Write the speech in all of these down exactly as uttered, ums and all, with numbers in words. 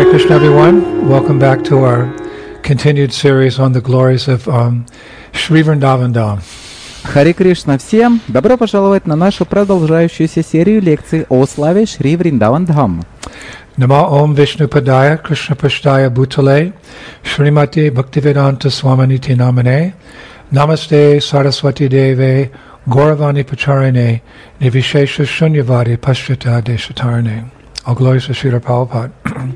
Krishna, everyone. Welcome back to our continued series on the glories of um, Shri Vrindavan Dham. Харе Кришна всем! Добро пожаловать на нашу продолжающуюся серию лекций о славе Шри Вриндаван Дхам. Nama Om Vishnu Padaya Krishna Pashtaya Bhutale Srimati Bhaktivedanta Swaminiti Namane Namaste Saraswati Deve Gauravani Pacharane Nivishesha Shunyavadi Pashyata Deshatarane. All glories to Srila Prabhupada.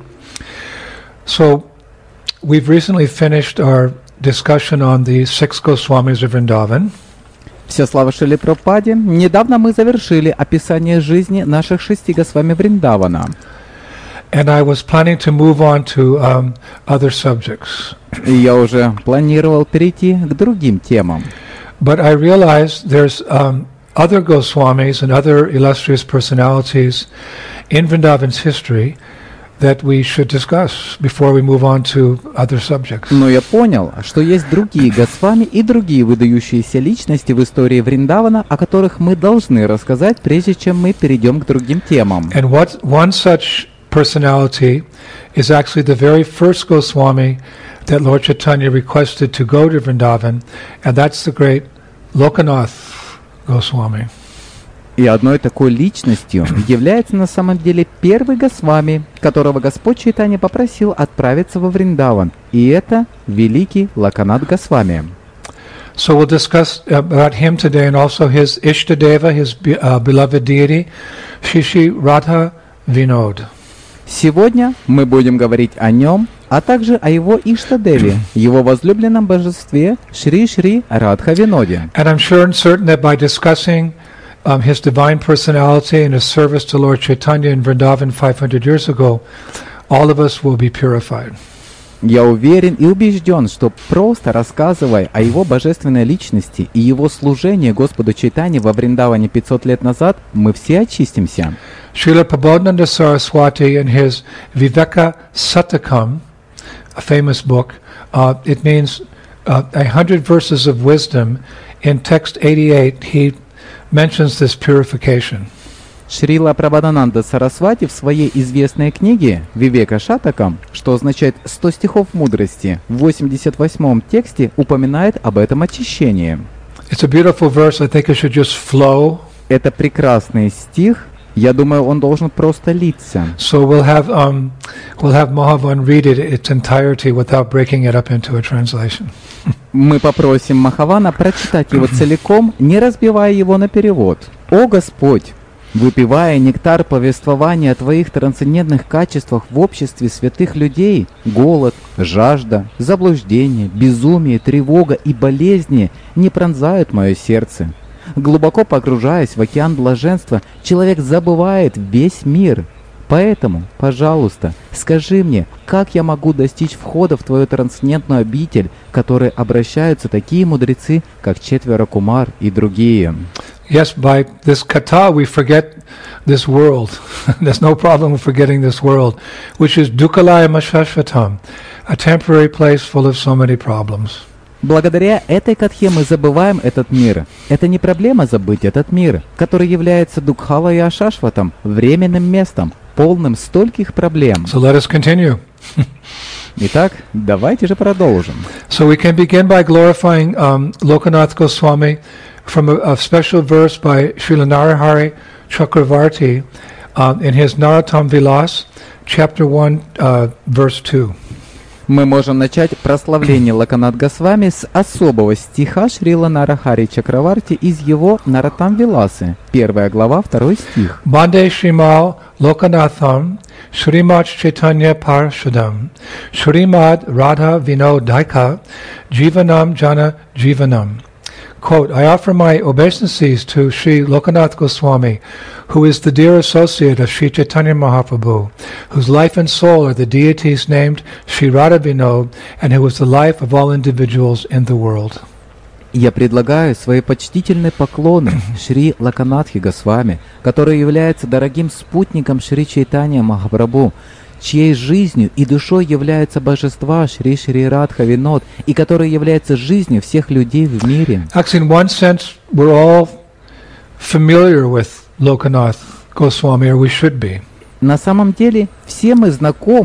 So, we've recently finished our discussion on the six Goswamis of Vrindavan. Все слава Шриле Прабхупаде. Недавно мы завершили описание жизни наших шести Госвами Вриндавана. And I was planning to move on to um, other subjects. И я уже планировал перейти к другим темам. But I realized there's um, other Goswamis and other illustrious personalities in Vrindavan's history that we should discuss before we move on to other subjects. Но я понял, что есть другие Госвами и другие выдающиеся личности в истории Вриндавана, о которых мы должны рассказать, прежде чем мы перейдем к другим темам. And what one such personality is actually the very first Goswami that Lord Chaitanya requested to go to Vrindavan, and that's the great Lokanath Goswami. И одной такой личностью является на самом деле первый Госвами, которого Господь Чайтанья попросил отправиться во Вриндаван, и это великий Локанат Госвами. So we'll discuss about him today and also his Ishtadeva, his uh, beloved deity, Shri Shri Radha Vinod. Сегодня мы будем говорить о нем, а также о его Иштадеве, его возлюбленном божестве Шри Шри Радха Виноде. And I'm sure and certain that by discussing um, his divine personality and his service to Lord Chaitanya in Vrindavan five hundred years ago, all of us will be purified. Я уверен и убежден, что просто рассказывая о его божественной личности и его служении Господу Чайтанье во Вриндаване пятьсот лет назад, мы все очистимся. Srila Prabodhananda Saraswati in his Viveka Satakam, a famous book, uh, it means uh, a hundred verses of wisdom. In text eighty-eight, he mentions this purification. Шрила Прабодхананда Сарасвати в своей известной книге «Вивека Шатакам», что означает «сто стихов мудрости», в восемьдесят восьмом тексте упоминает об этом очищении. It's a beautiful verse. I think it should just flow. Это прекрасный стих. Я думаю, он должен просто литься. So we'll have um, we'll have Mahavan read it its entirety without breaking it up into a translation. Мы попросим Махавана прочитать его целиком, не разбивая его на перевод. «О Господь! Выпивая нектар повествования о Твоих трансцендентных качествах в обществе святых людей, голод, жажда, заблуждение, безумие, тревога и болезни не пронзают мое сердце. Глубоко погружаясь в океан блаженства, человек забывает весь мир. Поэтому, пожалуйста, скажи мне, как я могу достичь входа в Твою трансцендентную обитель, к которой обращаются такие мудрецы, как Четверо Кумар и другие?» Yes, by this kata we forget this world. There's no problem with forgetting this world, which is dukkalaya mashashvatam, a temporary place full of so many problems. Благодаря этой катхе мы забываем этот мир. Это не проблема забыть этот мир, который является Дукхала и Ашашватом, временным местом, полным стольких проблем. So let us continue. Итак, давайте же продолжим. So we can begin by glorifying um, Lokanath Goswami from a, a special verse by Srila Narahari Chakravarti uh, in his Narottam Vilas, chapter one, uh, verse two. Мы можем начать прославление Локанат Госвами с особого стиха Шрила Нарахари Чакраварти из его Наротам Виласы, первая глава, второй стих. Bande Shrimal Lokanatham Shrimad Chaitanya Parshadam Shrimad Radha Vinodika Jivanam Jana Jivanam. Quote, I offer my obeisances to Sri Lokanath Goswami, who is the dear associate of Sri Chaitanya Mahaprabhu, whose life and soul are the deities named Sri Radha Vinod, and who is the life of all individuals in the world. Я предлагаю свои почтительные поклоны Шри Локанатхе Госвами, который является дорогим спутником Шри Чайтанья Махапрабху, чьей жизнью и душой являются божества Шри Шри Радха Винод, и который является жизнью всех людей в мире. Actually, in one sense, we're all familiar with Lokanath Goswami, or we should be. На самом деле, все мы знакомы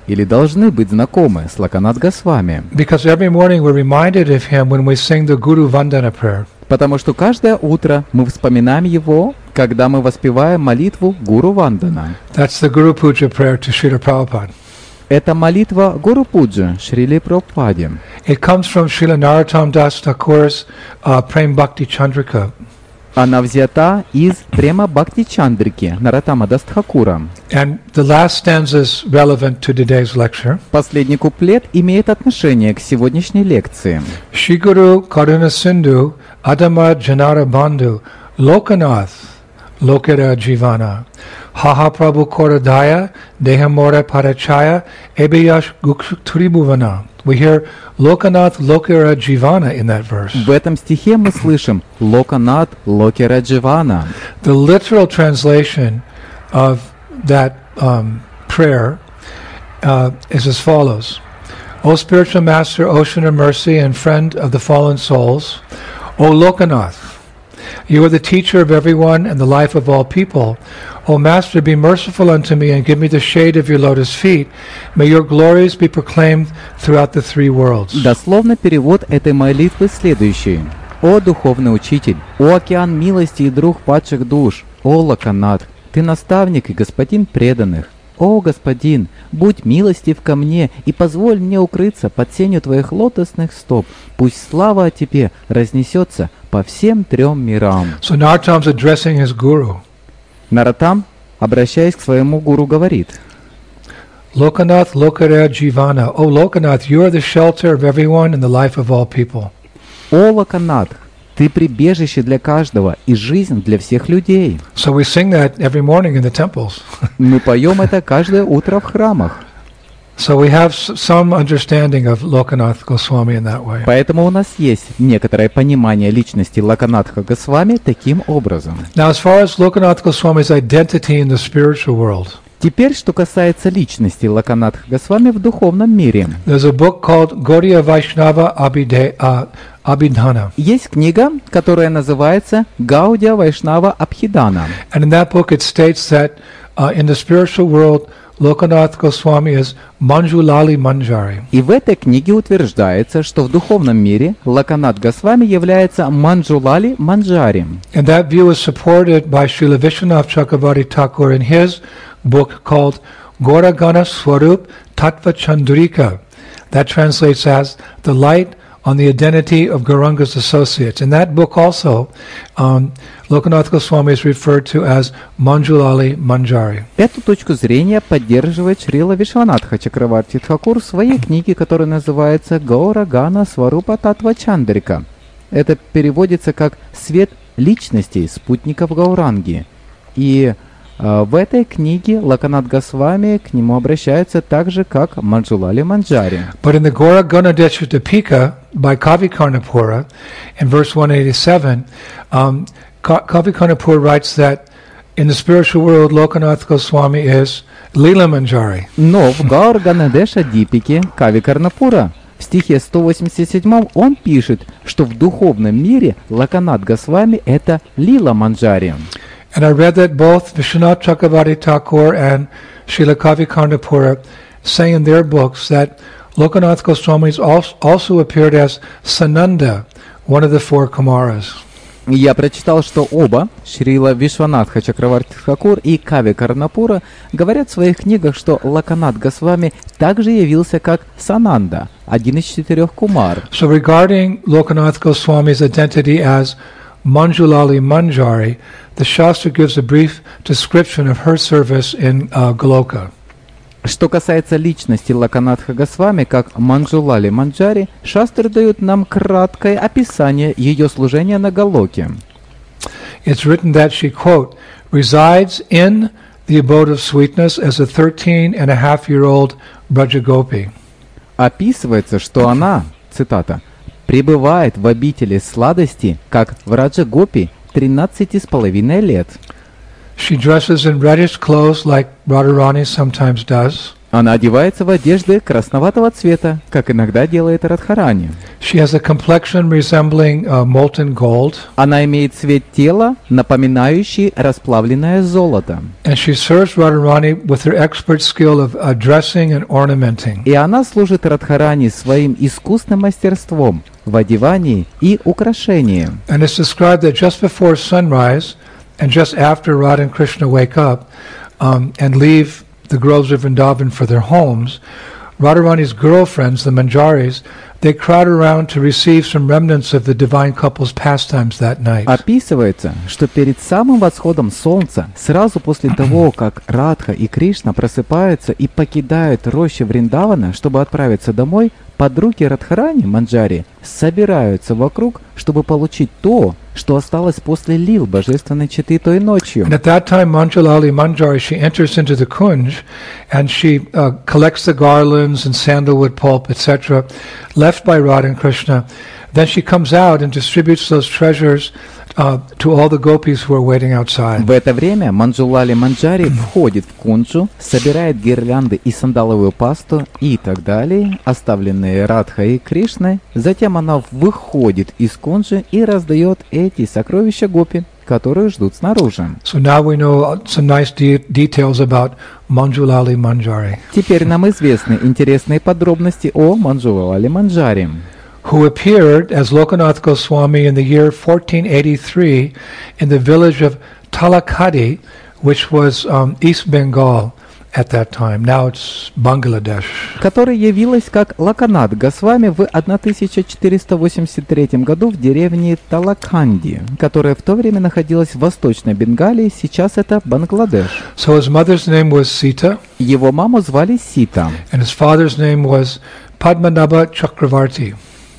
или должны быть знакомы с Локанат Госвами. Because every morning we're reminded of him when we sing the Guru Vandana prayer. Потому что каждое утро мы вспоминаем его, когда мы воспеваем молитву Гуру Вандана. That's the Guru Puja prayer to Srila Prabhupada. Это молитва Гуру Пуджи Шриле Прабхупаде. It comes from Srila Narottam Das Thakur's uh, Prem Bhakti Chandrika. Она взята из Према Бхакти Чандрики Нароттама Дас Тхакура. And the last stanza is relevant to today's lecture. Последний куплет имеет отношение к сегодняшней лекции. Shri Guru Karuna Sindhu Adama Janara Bandhu Lokanath Lokera Jivana Haha Prabhu Koradaya Dehamora Parachaya Ebeyash Guktribhuvana. We hear Lokanath Lokera Jivana in that verse. В этом стихе мы слышим Локанат Локера Дживана. The literal translation of that um, prayer uh, is as follows. O spiritual master, ocean of mercy and friend of the fallen souls, O Lokanath, you are the teacher of everyone and the life of all people. O Master, be merciful unto me and give me the shade of your lotus feet. May your glories be proclaimed throughout the three worlds. Дословно перевод этой молитвы следующий. О духовный учитель, о океан милости и друг падших душ, о Локанат, ты наставник и господин преданных. О господин, будь милостив ко мне и позволь мне укрыться под сенью твоих лотосных стоп. Пусть слава о тебе разнесется по всем трем мирам. So Narottam's addressing his guru. Нароттам, обращаясь к своему гуру, говорит: Lokanath Lokara Jivana. O Lokanath, you are the shelter of everyone and the life of all people. О Локанат, ты прибежище для каждого и жизнь для всех людей. So we sing that every morning in the temples. Мы поем это каждое утро в храмах. So we have s- some understanding of Lokanath Goswami in that way. Поэтому у нас есть некоторое понимание личности Локанатха Госвами таким образом. Now, as far as Lokanath Goswami's identity in the spiritual world, Теперь, что касается личности Локанатха Госвами в духовном мире. there's a book called Gaudiya Vaishnava Abhide- uh, Abhidhana. Есть книга, которая называется Гаудия Вайшнава Абхидана. And in that book it states that uh, in the spiritual world, Lokanath Goswami is Manjulali Manjari. И в этой книге утверждается, что в духовном мире Локанат Госвами является Манджулали Манджари. And that view is supported by Srila Vishwanath Chakravarti Thakur in his book called Gauragana Swarup Tattva Chandrika. That translates as The Light on the Identity of Gauranga's Associates. In that book also, um, Lokanath Goswami is referred to as Manjulali Manjari. Эту точку зрения поддерживает Шрила Вишванатха Чакраварти Тхакур в своей книге, которая называется Гаурагана Сварупа Татва Чандрика. Это переводится как «Свет личностей спутников Гауранги». И э, в этой книге Локанат Госвами к нему обращается так же, как Манджулали Манджари. But in the Gora Ganadesha Dipika by Kavi Karnapura, in verse one eighty-seven, um, Ka- Kavi Karnapura writes that in the spiritual world, Lokanath Goswami is Lila Manjari. Но в Гаурганадеша Дипике Кави Карнапура в стихе сто восемьдесят семь он пишет, что в духовном мире Локанат Госвами это Лила Манджари. And I read that both Vishwanath Chakravarti Thakur and Srila Kavi Karnapura say in their books that Lokanath Goswami also, also appeared as Sananda, one of the four Kumaras. Я прочитал, что оба, Шрила Вишванатха Чакраварти Тхакур и Кави Карнапура, говорят в своих книгах, что Локанат Госвами также явился как Сананда, один из четырех кумар. So regarding Lokanath Goswami's identity as Manjulali Manjari, the Shastra gives a brief description of her service in uh, Goloka. Что касается личности Локанатха Госвами как Манджулали Манджари, шастры дают нам краткое описание ее служения на Галоке. It's written that she, quote, resides in the abode of sweetness as a thirteen and a half year old Brajagopi. Описывается, что она, цитата, пребывает в обители сладости, как в Раджагопи, тринадцати с половиной лет. She dresses in reddish clothes like Radharani sometimes does. Она одевается в одежды красноватого цвета, как иногда делает Радхарани. She has a complexion resembling uh, molten gold. Она имеет цвет тела, напоминающий расплавленное золото. And she serves Radharani with her expert skill of uh, dressing and ornamenting. И она служит Радхарани своим искусным мастерством в одевании и украшении. And it's described that just before sunrise and just after Radha and Krishna wake up um, and leave the groves of Vrindavan for their homes, Radharani's girlfriends, the Manjaris, they crowd around to receive some remnants of the divine couple's pastimes that night. Описывается, что перед самым восходом солнца, сразу после того, как Радха и Кришна просыпаются и покидают рощи Вриндавана, чтобы отправиться домой, подруги Радхарани, Манджари, собираются вокруг, чтобы получить то, что осталось после лил божественной четы той ночью. And at that time, Manjulali Manjari, she enters into the kunj and she uh, collects the garlands and sandalwood pulp, et cetera, left by Radha and Krishna. Then she comes out and distributes those treasures uh, to all the gopis who are waiting outside. В это время Манджулали Манджари входит в кунджу, собирает гирлянды и сандаловую пасту и так далее, оставленные Радхой и Кришной. Затем она выходит из кунджи и раздает эти сокровища гопи, которые ждут снаружи. So now we know some nice de- details about Manjulali Manjari, Теперь нам известны интересные подробности о Манджулали Манджари, who appeared as Lokanath Goswami in the year fourteen eighty-three in the village of Talakadi, which was um, East Bengal at that time. Now it's Bangladesh. которая явилась как Лаканат Госвами в тысяча четыреста восемьдесят третьем году в деревне Талаканди, которая в то время находилась в Восточной Бенгалии, сейчас это Бангладеш. So his mother's name was Sita, Его маму звали Сита, and his father's name was Padmanabha Chakravarti.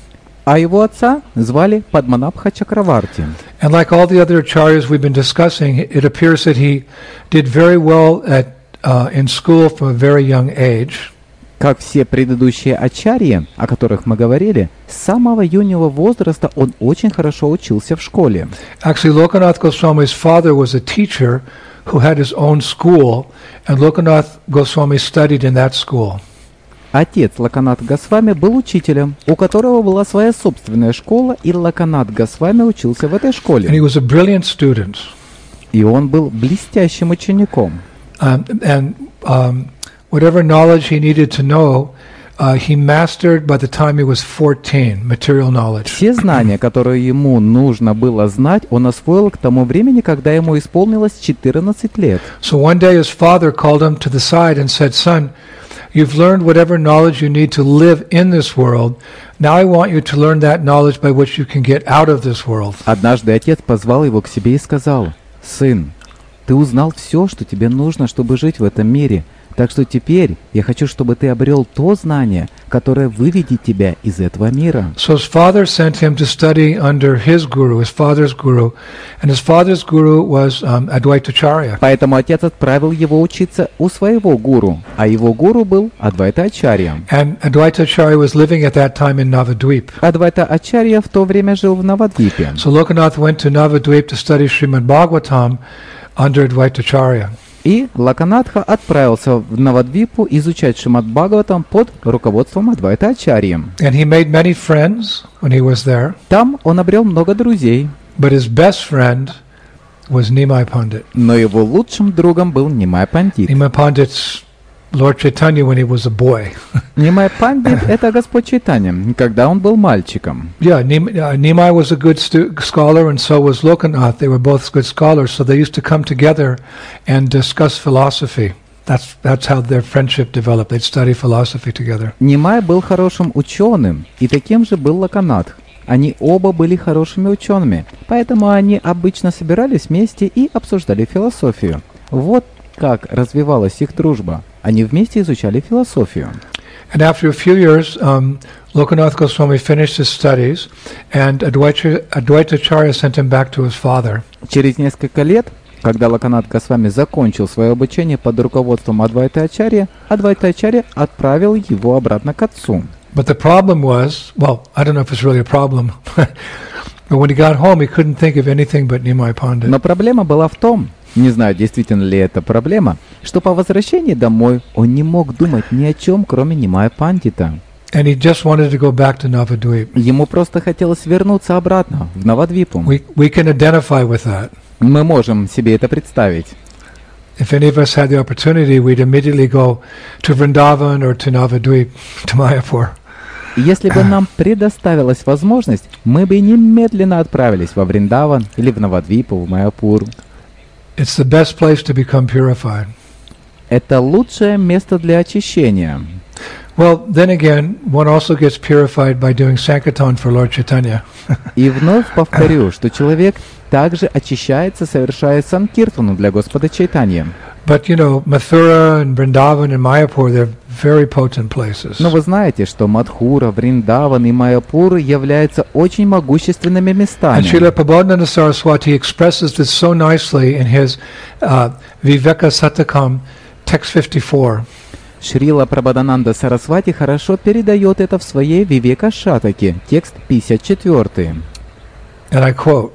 а его отца звали Падманабха Чакраварти. And like all the other acharyas we've been discussing, it appears that he did very well at uh, in school from a very young age. Как все предыдущие ачарьи, о которых мы говорили, с самого юного возраста он очень хорошо учился в школе. Actually, Lokanath Goswami's father was a teacher who had his own school, and Lokanath Goswami studied in that school. Отец Лаканат Госвами был учителем, у которого была своя собственная школа, и Лаканат Госвами учился в этой And he школе. was a brilliant student. И он был блестящим учеником. Um, and um, whatever knowledge he needed to know, uh, he mastered by the time he was fourteen, material knowledge. Все знания, которые ему нужно было знать, он освоил к тому времени, когда ему исполнилось четырнадцать лет. So one day his father called him to the side and said, "Son, you've learned whatever knowledge you need to live in this world. Now I want you to learn that knowledge by which you can get out of this world." Однажды отец позвал его к себе и сказал: «Сын, ты узнал все, что тебе нужно, чтобы жить в этом мире. Так что теперь я хочу, чтобы ты обрел то знание, которое выведет тебя из этого мира». So his father sent him to study under his guru, his father's guru, and his father's guru was um, Advaitacharya. Поэтому отец отправил его учиться у своего гуру, а его гуру был Адвайта Ачарья. And Advaitacharya was living at that time in Navadvip. Адвайта Ачарья в то время жил в Навадвипе. So Lokanath went to Navadvip to study Srimad Bhagavatam under Advaitacharya. И Лаканатха отправился в Навадвипу изучать Шримад Бхагаватам под руководством Адвайта Ачарьи. And he made many friends when he was there, Там он обрел много друзей, but his best friend was Nimai Pandit. но его лучшим другом был Нимай Пандит. Nimai Pandit's Lord Chaitanya when he was a boy. Нимай Пандит — это Господь Чайтанья, когда он был мальчиком. Yeah, Nim- uh, Nimai was a good stu- scholar, and so was Lokanath. They were both good scholars, so they used to come together and discuss philosophy. That's that's how their friendship developed. They'd study philosophy together. Нимай был хорошим ученым, и таким же был Лаканатх. Они оба были хорошими учеными, поэтому они обычно собирались вместе и обсуждали философию. Вот как развивалась их дружба. Они вместе изучали философию. And after a few years, um, Lokanath Goswami finished his studies, and Advaita, Advaitacharya sent him back to his father. Через несколько лет, когда Лаканат Госвами закончил свое обучение под руководством Адвайта Ачарьи, Адвайта Ачарья отправил его обратно к отцу. But the problem was, well, I don't know if it's really a problem, but when he got home, he couldn't think of anything but Nimai Pandit. Но проблема была в том, Не знаю, действительно ли это проблема, что по возвращении домой он не мог думать ни о чем, кроме Нимая Пандита. And he just wanted to go back to Navadvip. Ему просто хотелось вернуться обратно, в Навадвипу. We, we can identify with that. Мы можем себе это представить. If any of us had the opportunity, we'd immediately go to Vrindavan or to Navadvip, to Mayapur. Если бы нам предоставилась возможность, мы бы немедленно отправились во Вриндаван или в Навадвипу, в Майяпур. It's the best place to become purified. Это лучшее место для очищения. Well, then again, one also gets purified by doing Sankirtan for Lord Chaitanya. И вновь повторю, что человек также очищается, совершая санкиртану для Господа Чайтанья. But, you know, Mathura and Vrindavan and Mayapur, they're very potent places. Но вы знаете, что Мадхура, Вриндаван и Майяпур являются очень могущественными местами. And Srila Prabodhananda Saraswati expresses this so nicely in his uh, Viveka Satakam, text fifty-four. Шрила Прабхадананда Сарасвати хорошо передает это в своей Вивека Шатаке, текст пятьдесят четыре. And I quote,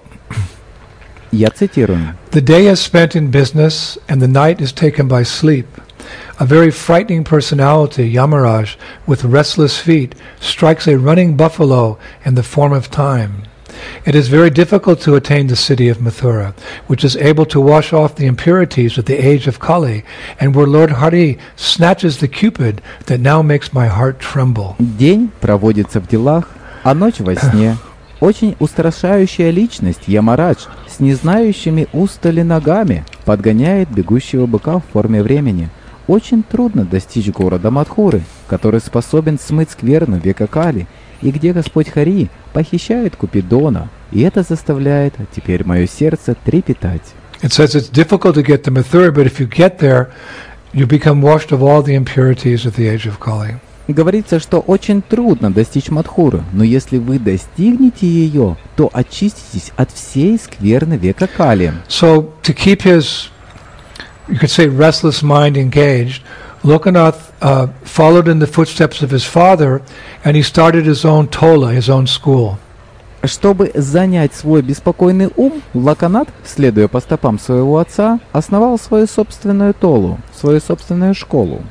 Я цитирую. "The day is spent in business and the night is taken by sleep. A very frightening personality, Yamaraj, with restless feet, strikes a running buffalo in the form of time. It is very difficult to attain the city of Mathura, which is able to wash off the impurities of the age of Kali, and where Lord Hari snatches the cupid that now makes my heart tremble." День проводится в делах, а ночь во сне. Очень устрашающая личность, Ямарадж, с незнающими устали ногами, подгоняет бегущего быка в форме времени. Очень трудно достичь города Мадхуры, который способен смыть скверну века Кали, и где Господь Хари похищает Купидона, и это заставляет теперь мое сердце трепетать. It says it's difficult to get to Mathura, but if you get there, you become washed of all the impurities of the age of Kali. Говорится, что очень трудно достичь Мадхуры, но если вы достигнете ее, то очиститесь от всей скверны века Кали. So to keep his, you could say, restless mind engaged, Lokanath uh, followed in the footsteps of his father, and he started his own tola, his own school. Чтобы занять свой беспокойный ум, Лаканат, следуя по стопам своего отца, основал свою собственную толу, свою собственную школу.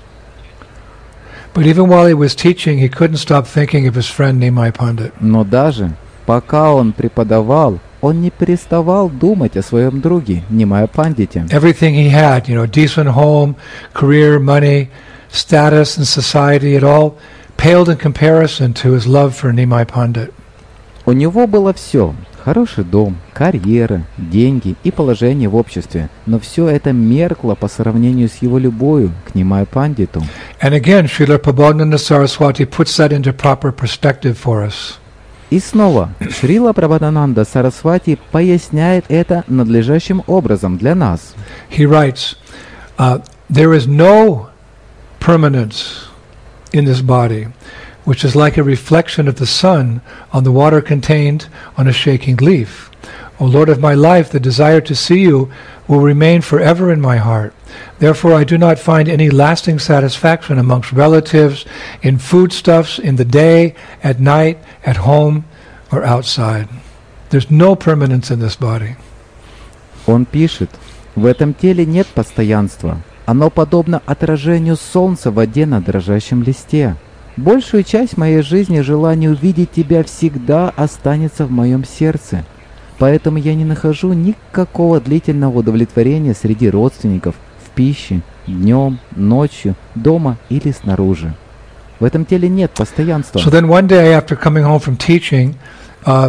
But even while he was teaching, he couldn't stop thinking of his friend Nimai Pandit. Но даже пока он преподавал, он не переставал думать о своем друге, Нимая Пандите. Everything he had, you know, decent home, career, money, status in society, it all paled in comparison to his love for Nimai Pandit. У него было все. Хороший дом, карьера, деньги и положение в обществе. Но все это меркло по сравнению с его любовью к Нимая Пандиту. And again, Srila Prabodhananda Saraswati puts that into proper perspective for us. И снова, Шрила Прабхадананда Сарасвати поясняет это надлежащим образом для нас. He writes, uh, there is no permanence in this body, which is like a reflection of the sun on the water contained on a shaking leaf. O Lord of my life, the desire to see you will remain forever in my heart. Therefore I do not find any lasting satisfaction amongst relatives, in foodstuffs, in the day, at night, at home, or outside. There's no permanence in this body. Он пишет, в этом теле нет постоянства. Оно подобно отражению солнца в воде на дрожащем листе. Большую часть моей жизни желание увидеть тебя всегда останется в моем сердце. Поэтому я не нахожу никакого длительного удовлетворения среди родственников, в пище, днем, ночью, дома или снаружи. В этом теле нет постоянства. So then one day after coming home from teaching, uh,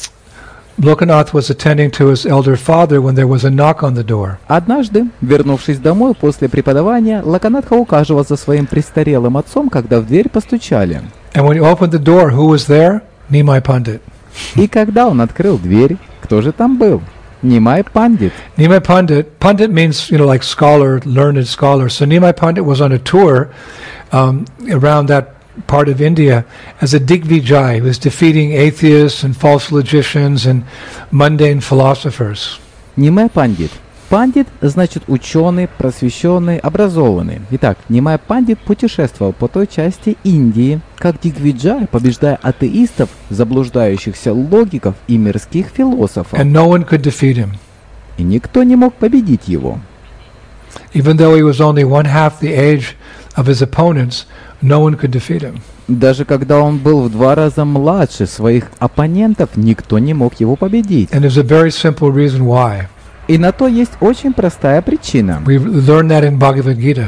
Lokanath was attending to his elder father when there was a knock on the door. Однажды, вернувшись домой после преподавания, Локанатха ухаживал за своим престарелым отцом, когда в дверь постучали. And when he opened the door, who was there? Nimai Pandit. И когда он открыл дверь, кто же там был? Нимай Пандит. Nimai Pandit, Pandit means, you know, like scholar, learned scholar. So Nimai Pandit was on a tour um, around that part of India as a Digvijay. He was defeating atheists and false logicians and mundane philosophers. Нимай Пандит. Пандит значит ученый, просвещенный, образованный. Итак, Нимай Пандит путешествовал по той части Индии, как Дигвиджай, побеждая атеистов, заблуждающихся логиков и мирских философов. And no one could defeat him. и никто не мог победить его. Even though he was only one half the age of his opponents, no one could defeat him. Даже когда он был в два раза младше своих оппонентов, никто не мог его победить. And there's a very simple reason why. И на то есть очень простая причина. We learn that in Bhagavad Gita.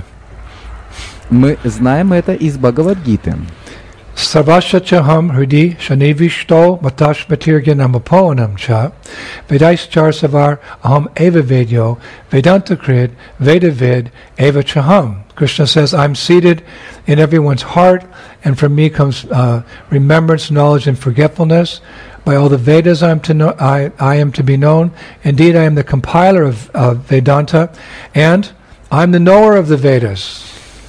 Мы знаем это из Бхагавад-гиты. Sarvasya chaham hridi shanivishto matashmatirgyanam apoanam cha vedaischar savar aham eva vedyo vedanta krid vedavid eva chaham. Krishna says, I'm seated in everyone's heart, and from me comes uh, remembrance, knowledge, and forgetfulness. By all the Vedas I am to know, I, I am to be known. Indeed, I am the compiler of, of Vedanta, and I'm the knower of the Vedas.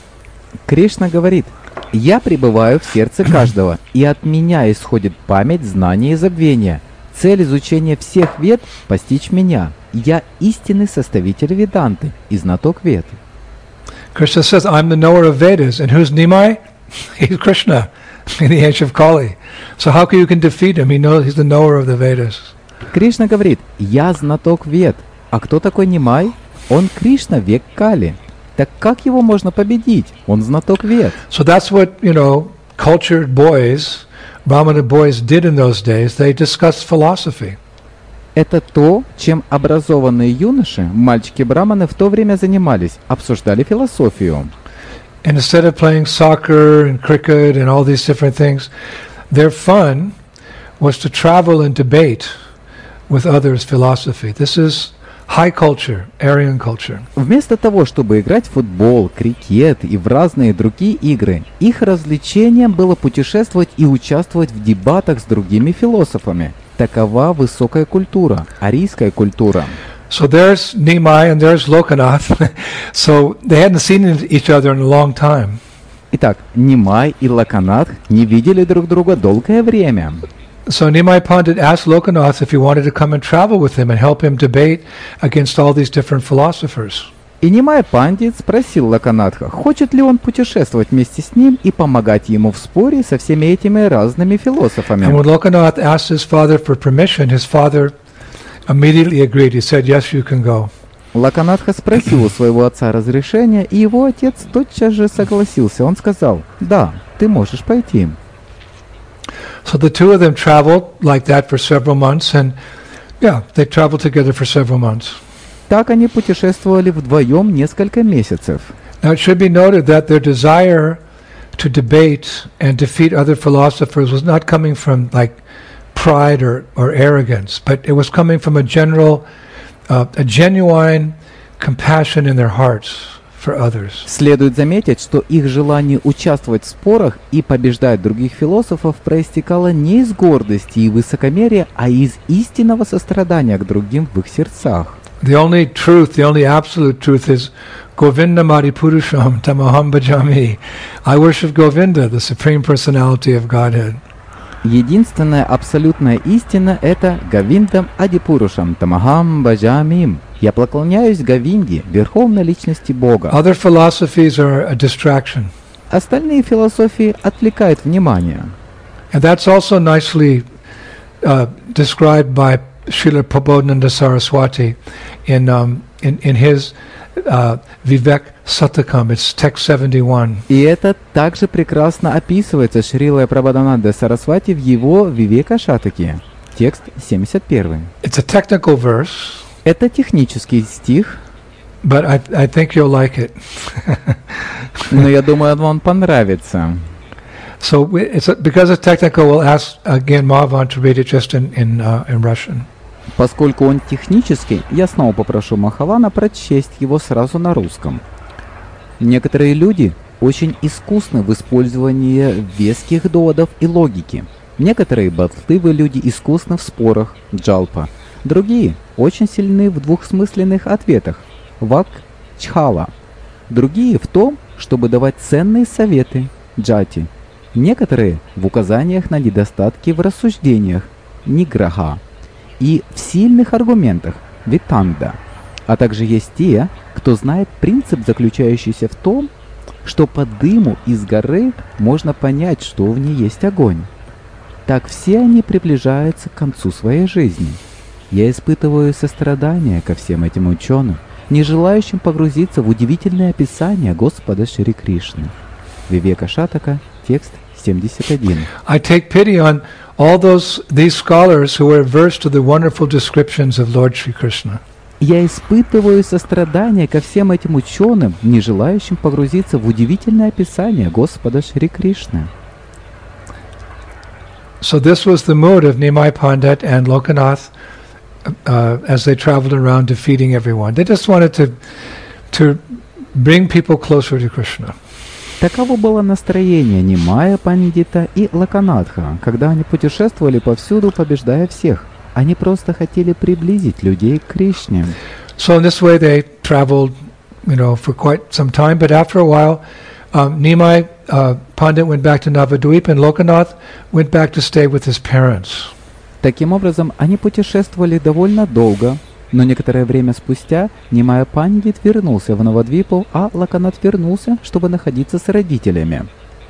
Кришна говорит: «Я пребываю в сердце каждого, и от меня исходит память, знание и забвение. Цель изучения всех вед – постичь меня. Я истинный составитель Веданты и знаток вед». Krishna says, I'm the knower of Vedas. And who's Nimai? He's Krishna in the age of Kali. So how can you can defeat him? He knows he's the knower of the Vedas. Кришна говорит: «Я знаток вед». А кто такой Нимай? Он Кришна, век Кали. Так как его можно победить? Он знаток вед. So that's what, you know, cultured boys, Brahmana boys did in those days. They discussed philosophy. Это то, чем образованные юноши, мальчики-браманы, в то время занимались, обсуждали философию. And instead of playing soccer and cricket and all these different things, their fun was to travel and debate with others philosophy. This is high culture, Aryan culture. Вместо того, чтобы играть в футбол, крикет и в разные другие игры, их развлечением было путешествовать и участвовать в дебатах с другими философами. Такова высокая культура, арийская культура. So there's Nimai and there's Lokanath. So they hadn't seen each other in a long time. Итак, Нимай и Локанатх не видели друг друга долгое время. So Nimai Pandit asked Lokanath if he wanted to come and travel with him and help him debate against all these different philosophers. И Нимай Пандит спросил Локанатха, хочет ли он путешествовать вместе с ним и помогать ему в споре со всеми этими разными философами. And when Lokanath asked his father for permission, his father immediately agreed. He said, yes, you can go. Локанатха спросил у своего отца разрешения, и его отец тотчас же согласился. Он сказал: «Да, ты можешь пойти». So the two of them traveled like that for several months, and yeah, they traveled together for several months. Так они путешествовали вдвоем несколько месяцев. Now it should be noted that their desire to debate and defeat other philosophers was not coming from like pride or, or arrogance, but it was coming from a general, uh, a genuine compassion in their hearts for others. Следует заметить, что их желание участвовать в спорах и побеждать других философов проистекало не из гордости и высокомерия, а из истинного сострадания к другим в их сердцах. The only truth, the only absolute truth is Govinda Maripurusham Tamaham Bhajami. I worship Govinda, the Supreme Personality of Godhead. Единственная абсолютная истина — это Говиндам Адипурушам Тамахам Баджамим. Я поклоняюсь Говинде, Верховной Личности Бога. Other philosophies are a distraction. Остальные философии отвлекают внимание. And that's also nicely uh, described by Srila Prabodhananda Saraswati in, um, in, in his uh, Vivek Satakam. It's text seventy-one. И это также прекрасно описывается Шрилой Прабодханандой Сарасвати в его Вивека Шатаке, текст семьдесят один. It's a technical verse. Это технический стих, but I, I think you'll like it. но я думаю, он вам понравится. So we, it's a, because it's technical, we'll ask again Mahavan to read it just in in, uh, in Russian. Поскольку он технический, я снова попрошу Махавана прочесть его сразу на русском. Некоторые люди очень искусны в использовании веских доводов и логики. Некоторые болтливые люди искусны в спорах, джалпа. Другие очень сильны в двухсмысленных ответах, вак, чхала. Другие в том, чтобы давать ценные советы, джати. Некоторые в указаниях на недостатки в рассуждениях, ниграха. И в сильных аргументах, витанда. А также есть те, кто знает принцип, заключающийся в том, что по дыму из горы можно понять, что в ней есть огонь. Так все они приближаются к концу своей жизни. Я испытываю сострадание ко всем этим ученым, не желающим погрузиться в удивительное описание Господа Шри Кришны. Вивека Шатака, текст семьдесят один. I take pity on all those these scholars who are averse to the wonderful descriptions of Lord Shri Krishna. Я испытываю сострадание ко всем этим ученым, не желающим погрузиться в удивительное описание Господа Шри Кришны. So this was the mood of Nimai Pandit and Lokanath uh, as they traveled around defeating everyone. They just wanted to to bring people closer to Krishna. Таково было настроение Нимая Пандита и Локанатха, когда они путешествовали повсюду, побеждая всех. Они просто хотели приблизить людей к Кришне. So in this way they traveled, you know, for quite some time. But after a while, um, Nimai uh, Pandit went back to Navadvip, and Lokanath went back to stay with his parents. Таким образом, они путешествовали довольно долго, но некоторое время спустя Нимая Пандит вернулся в Навадвипу, а Локанат вернулся, чтобы находиться с родителями.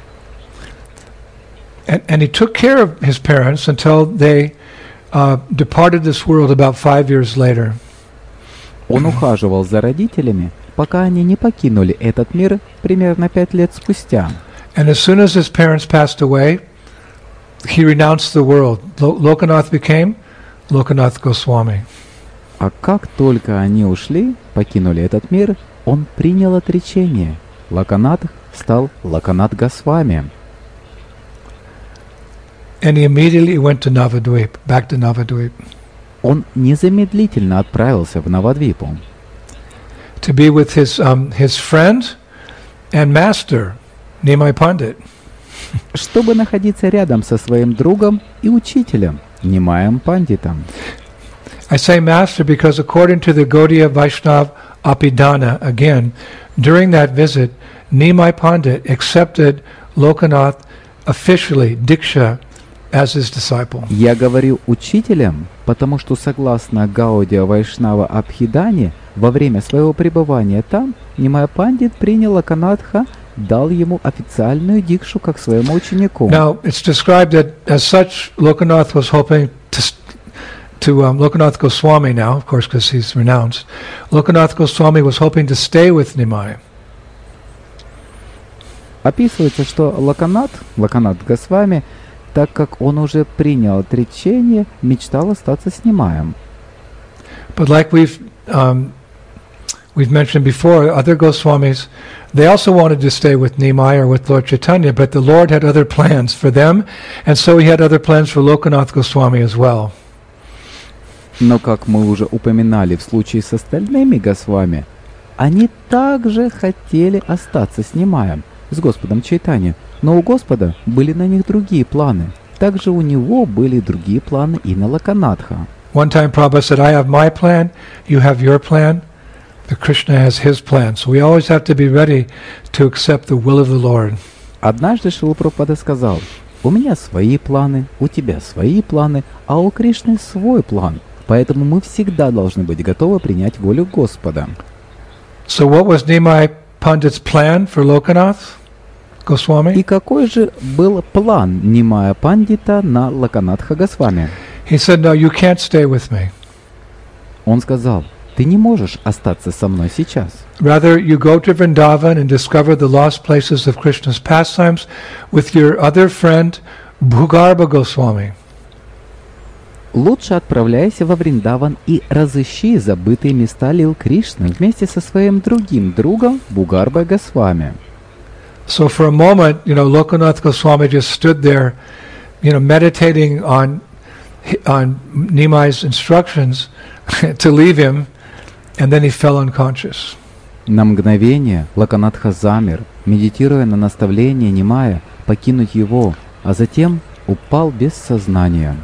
And, and he took care of his parents until they uh, departed this world about five years later. Он ухаживал за родителями, пока они не покинули этот мир примерно пять лет спустя. And as soon as his parents passed away, he renounced the world. Lo- Lokanath became Lokanath Goswami. А как только они ушли, покинули этот мир, он принял отречение. Локанат стал Локанат Госвами. And he immediately went to Navadvip, back to Navadvip, Он незамедлительно отправился в Навадвипу, to be with his um, his friend and master, Nimai Pandit. чтобы находиться рядом со своим другом и учителем, Нимаем Пандитом. I say master because according to the Gaudiya Vaishnav Abhidhana, again, during that visit, Nimai Pandit accepted Lokanath officially, Diksha, as his disciple. Я говорю учителем, потому что согласно Гаудия Вайшнава Абхидане, во время своего пребывания там, Нимай Пандит принял Локанатха, дал ему официальную дикшу как своему ученику. Now, it's described that as such, Lokanath was hoping to, to um, Lokanath Goswami now, of course, because he's renounced. Lokanath Goswami was hoping to stay with Nimai. Описывается, что Локанат, Локанат Госвами, так как он уже принял отречение, мечтал остаться с Нимаем. But like we've um, we've mentioned before, other Goswamis, they also wanted to stay with Nimai or with Lord Chaitanya, but the Lord had other plans for them, and so he had other plans for Lokanath Goswami as well. Но, как мы уже упоминали в случае с остальными Госвами, они также хотели остаться с Нимаем, с Господом Чайтанья, но у Господа были на них другие планы. Также у него были другие планы и на Локанатха. One time Prabhupada said, I have my plan, you have your plan, but Krishna has his plan. So we always have to be ready to accept the will of the Lord. Однажды Шрила Прабхупада сказал, у меня свои планы, у тебя свои планы, а у Кришны свой план. Поэтому мы всегда должны быть готовы принять волю Господа. So what was Nimai Pandit's plan for Lokanath Goswami? И какой же был план Нимая Пандита на Локанатха Госвами? He said, no, you can't stay with me. Он сказал, ты не можешь остаться со мной сейчас. Rather, you go to Vrindavan and discover the lost places of Krishna's pastimes with your other friend, Bhugarbha Goswami. Лучше отправляйся во Вриндаван и разыщи забытые места лил Кришны вместе со своим другим другом Бхугарбой Госвами. So for a moment, you know, Lokanath Goswami just stood there, you know, meditating on on Nimai's instructions to leave him, and then he fell unconscious. На мгновение Локанатха замер, медитируя на наставление Нимая покинуть его, а затем упал без сознания.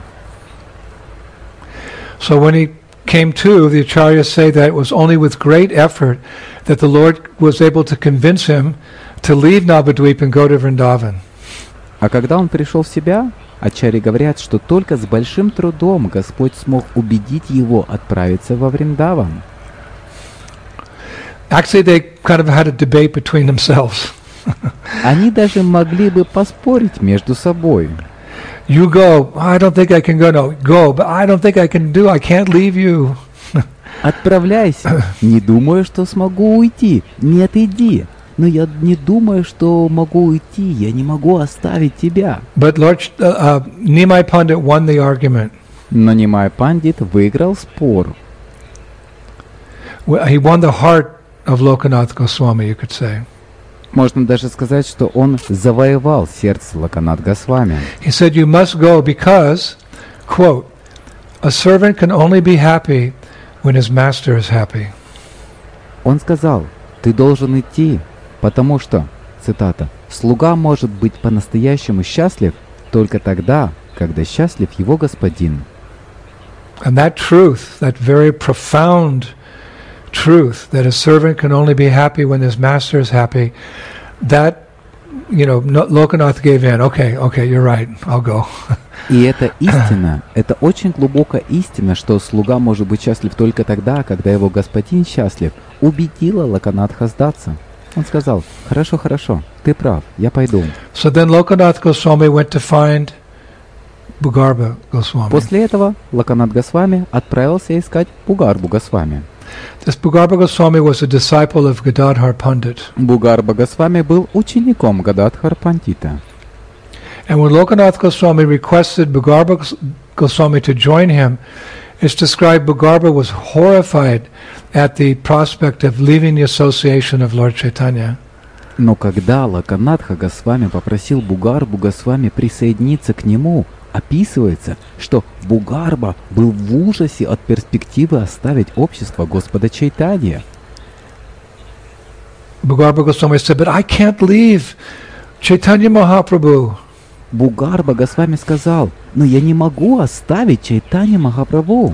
So when he came to, the acharyas say that it was only with great effort that the Lord was able to convince him to leave Navadvip and go to Vrindavan. А когда он пришел в себя, ачарьи говорят, что только с большим трудом Господь смог убедить его отправиться во Вриндаван. Actually, they kind of had a debate between themselves. Они даже могли бы поспорить между собой. You go. I don't think I can go. No, go. But I don't think I can do. I can't leave you. Отправляйся. Не думаю, что смогу уйти. Нет, иди. Но я не думаю, что могу уйти. Я не могу оставить тебя. But Lord uh, uh, Nimai Pandit won the argument. Но Нимай Пандит выиграл спор. He won the heart of Lokanath Goswami, you could say. Можно даже сказать, что он завоевал сердце Локанат Госвами. He said, you must go because, quote, a servant can only be happy when his master is happy. Он сказал, ты должен идти, потому что, цитата, слуга может быть по-настоящему счастлив только тогда, когда счастлив его господин. And that truth, that very profound truth, that a servant can only be happy when his master is happy, that, you know, Lokanath gave in. Okay, okay, you're right, I'll go. И это истина, это очень глубокая истина, что слуга может быть счастлив только тогда, когда его господин счастлив, убедила Локанатха сдаться. Он сказал, хорошо, хорошо, ты прав, я пойду. So then Lokanath Goswami went to find Bhugarba Goswami. После этого Локанат Госвами отправился искать Бхугарбу Госвами. This Bhugarba Goswami was a disciple of Gadadhar Pandit. Бхугарба Госвами был учеником Гададхар Пандита. And when Lokanath Goswami requested Bhugarba Goswami to join him, it's described Bhugarba was horrified at the prospect of leaving the association of Lord Chaitanya. Но когда Локанатха Госвами попросил Бхугарбу Госвами присоединиться к нему, описывается, что Бхугарба был в ужасе от перспективы оставить общество Господа Чайтанья. Bhugarba Goswami said, but I can't leave Chaitanya Mahaprabhu. Бхугарба Госвами сказал, но я не могу оставить Чайтанья Махапрабху.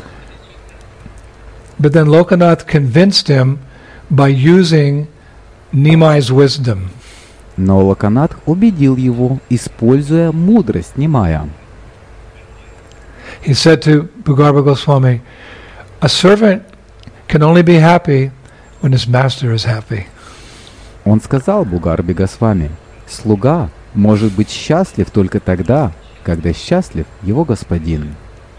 But then Lokanath convinced him by using Nimai's wisdom. Но Локанатх убедил его, используя мудрость Нимая. He said to Bhugarba Goswami, a servant can only be happy when his master is happy. Он сказал Бхугарбе Госвами, слуга может быть счастлив только тогда, когда счастлив его господин.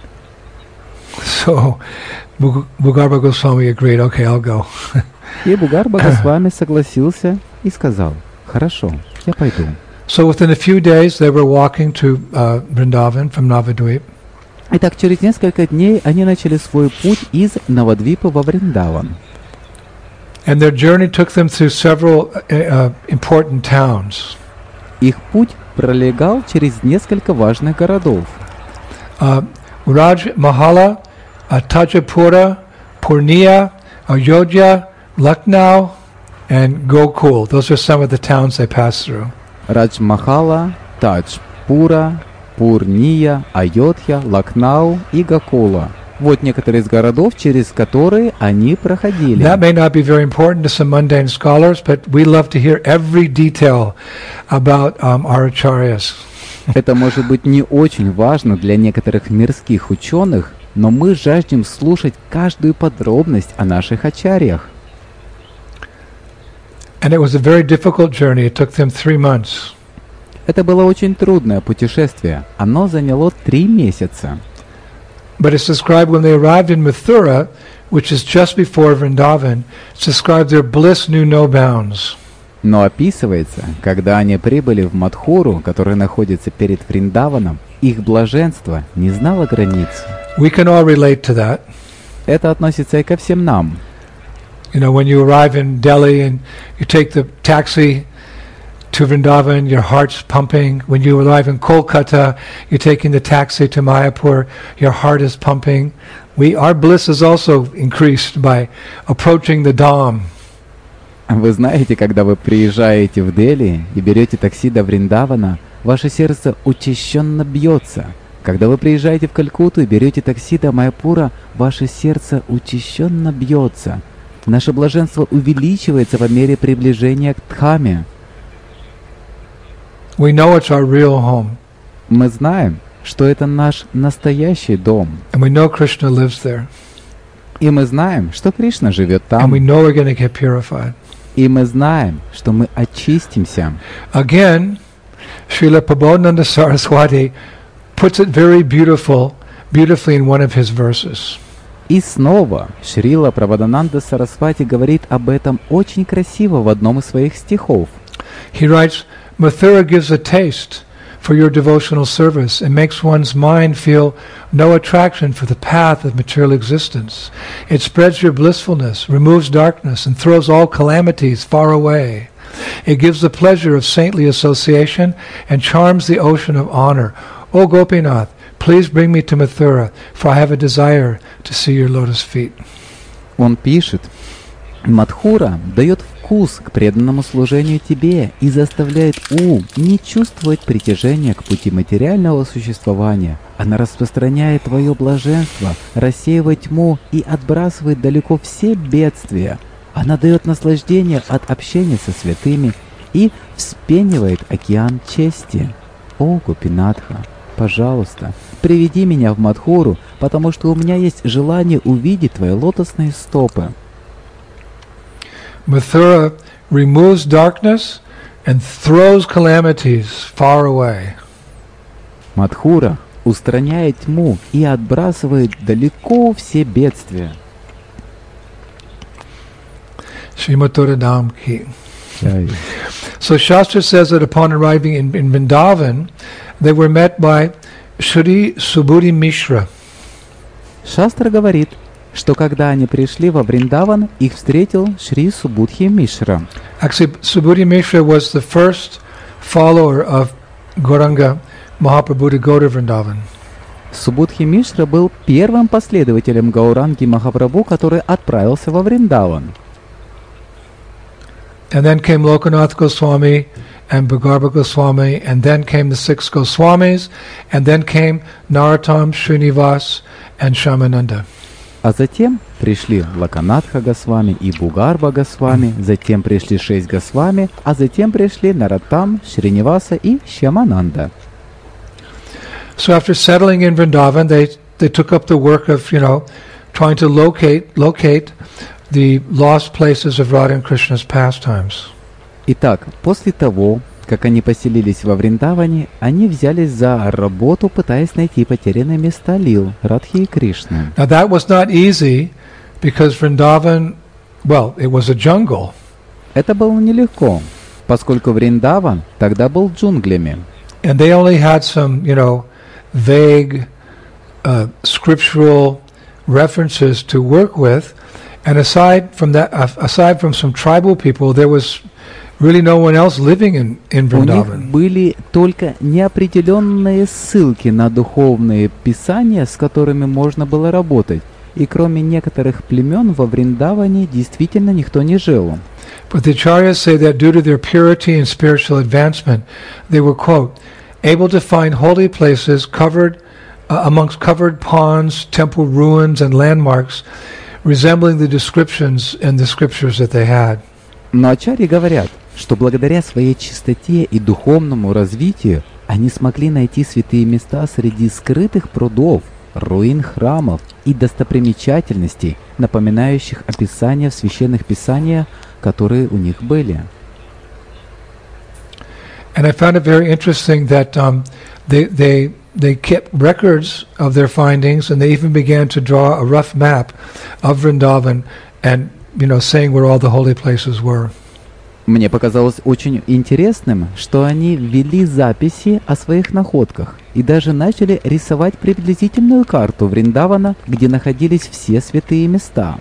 So Bhugarba Goswami agreed, okay, I'll go. И Бхугарба Госвами согласился и сказал, хорошо, я пойду. So within a few days they were walking to uh, Vrindavan from Navadvip. Итак, через несколько дней они начали свой путь из Навадвипа во Вриндаван. And their journey took them through several uh, important towns. Их путь пролегал через несколько важных городов. Uh, Raj Mahala, uh, Tajapura, Purnia, Ayodhya, Lucknow, and Gokul. Those are some of the towns they passed through. Радж-Махала, Тадж-Пура, Пурния, Айодхья, Лакнау и Гокула. Вот некоторые из городов, через которые они проходили. That may not be very important to some mundane scholars, but we love to hear every detail about um, our acharyas. Это может быть не очень важно для некоторых мирских ученых, но мы жаждем слушать каждую подробность о наших ачарьях. And it was a very difficult journey. It took them three months. Это было очень трудное путешествие. Оно заняло три месяца. But it's described when they arrived in Mathura, which is just before Vrindavan, it's described their bliss knew no bounds. Но описывается, когда они прибыли в Мадхуру, которая находится перед Вриндаваном, их блаженство не знало границ. We can all relate to that. Это относится и ко всем нам. You know, when you arrive in Delhi and you take the taxi to Vrindavan, your heart's pumping. When you arrive in Kolkata, you're taking the taxi to Mayapur, your heart is pumping. We, our bliss is also increased by approaching the Dham. Вы знаете, когда вы приезжаете в Дели и берете такси до Вриндавана, ваше сердце учащенно бьется. Когда вы приезжаете в Калькутту и берете такси до Майяпура, ваше сердце учащенно бьется. Наше блаженство увеличивается по мере приближения к Дхаме. We know it's our real home. Мы знаем, что это наш настоящий дом. And we know Krishna lives there. И мы знаем, что Кришна живет And там. we know we're going to get purified. И мы знаем, что мы очистимся. Again, Srila Prabodhananda Saraswati puts it very beautiful, beautifully in one of his verses. И снова Шрила Прабодхананда Сарасвати говорит об этом очень красиво в одном из своих стихов. He writes, Mathura gives a taste for your devotional service and makes one's mind feel no attraction for the path of material existence. It spreads your blissfulness, removes darkness, and throws all calamities far away. It gives the pleasure of saintly association and charms the ocean of honor. O Gopinath, please bring me to Mathura, for I have a desire to see your lotus feet. Он пишет: Мадхура дает вкус к преданному служению тебе и заставляет ум не чувствовать притяжения к пути материального существования. Она распространяет твое блаженство, рассеивает тьму и отбрасывает далеко все бедствия. Она дает наслаждение от общения со святыми и вспенивает океан чести. О, Гопинатха, пожалуйста, приведи меня в Мадхуру, потому что у меня есть желание увидеть твои лотосные стопы. Mathura removes darkness and throws calamities far away. Мадхура устраняет тьму и отбрасывает далеко все бедствия. Srimati Dham ki. Jai. So Shastra says that upon arriving in, in Vrindavan, they were met by Shri Subhuti Mishra. Шастра говорит, что когда они пришли во Вриндаван, их встретил Шри Субудхи Мишра. Actually, Subhuti Mishra was the first follower of Gauranga Mahaprabhu to go to Vrindavan. Субудхи Мишра был первым последователем Гауранги Махапрабху, который отправился во Вриндаван. And then came Lokanath Goswami and Bhagarbha Goswami, and then came the six Goswamis, and then came Narottam, Srinivas, and Shamananda. А затем пришли Лаканатха Госвами и Бугарба Госвами, затем пришли шесть Госвами, а затем пришли Нароттам, Шриниваса и Шьямананда. So after settling in Vrindavan, they they took up the work of, you know, trying to locate locate the lost places of Radha and Krishna's pastimes. Итак, после того, как они поселились во Вриндаване, они взялись за работу, пытаясь найти потерянные места лил Радхи и Кришны. Now that was not easy because Vrindavan, well, it was a jungle. Это было нелегко, поскольку Вриндаван тогда был джунглями. And they only had some, you know, vague uh, scriptural references to work with. And aside from that, uh, aside from some tribal people, there was really no one else living in, in Vrindavan. У них были только неопределенные ссылки на духовные писания, с которыми можно было работать. И кроме некоторых племен во Вриндаване действительно никто не жил. But the acharyas say that due to their purity and spiritual advancement, they were, quote, able to find holy places covered uh, amongst covered ponds, temple ruins, and landmarks, resembling the descriptions in the scriptures that they had. Но ачарьи говорят, что благодаря своей чистоте и духовному развитию они смогли найти святые места среди скрытых прудов, руин храмов и достопримечательностей, напоминающих описания в священных писаниях, которые у них были. And I found it very interesting that um, they they they kept records of their findings, and they even began to draw a rough map of Vrindavan, and you know, saying where all the holy places were. Мне показалось очень интересным, что они ввели записи о своих находках и даже начали рисовать приблизительную карту Вриндавана, где находились все святые места.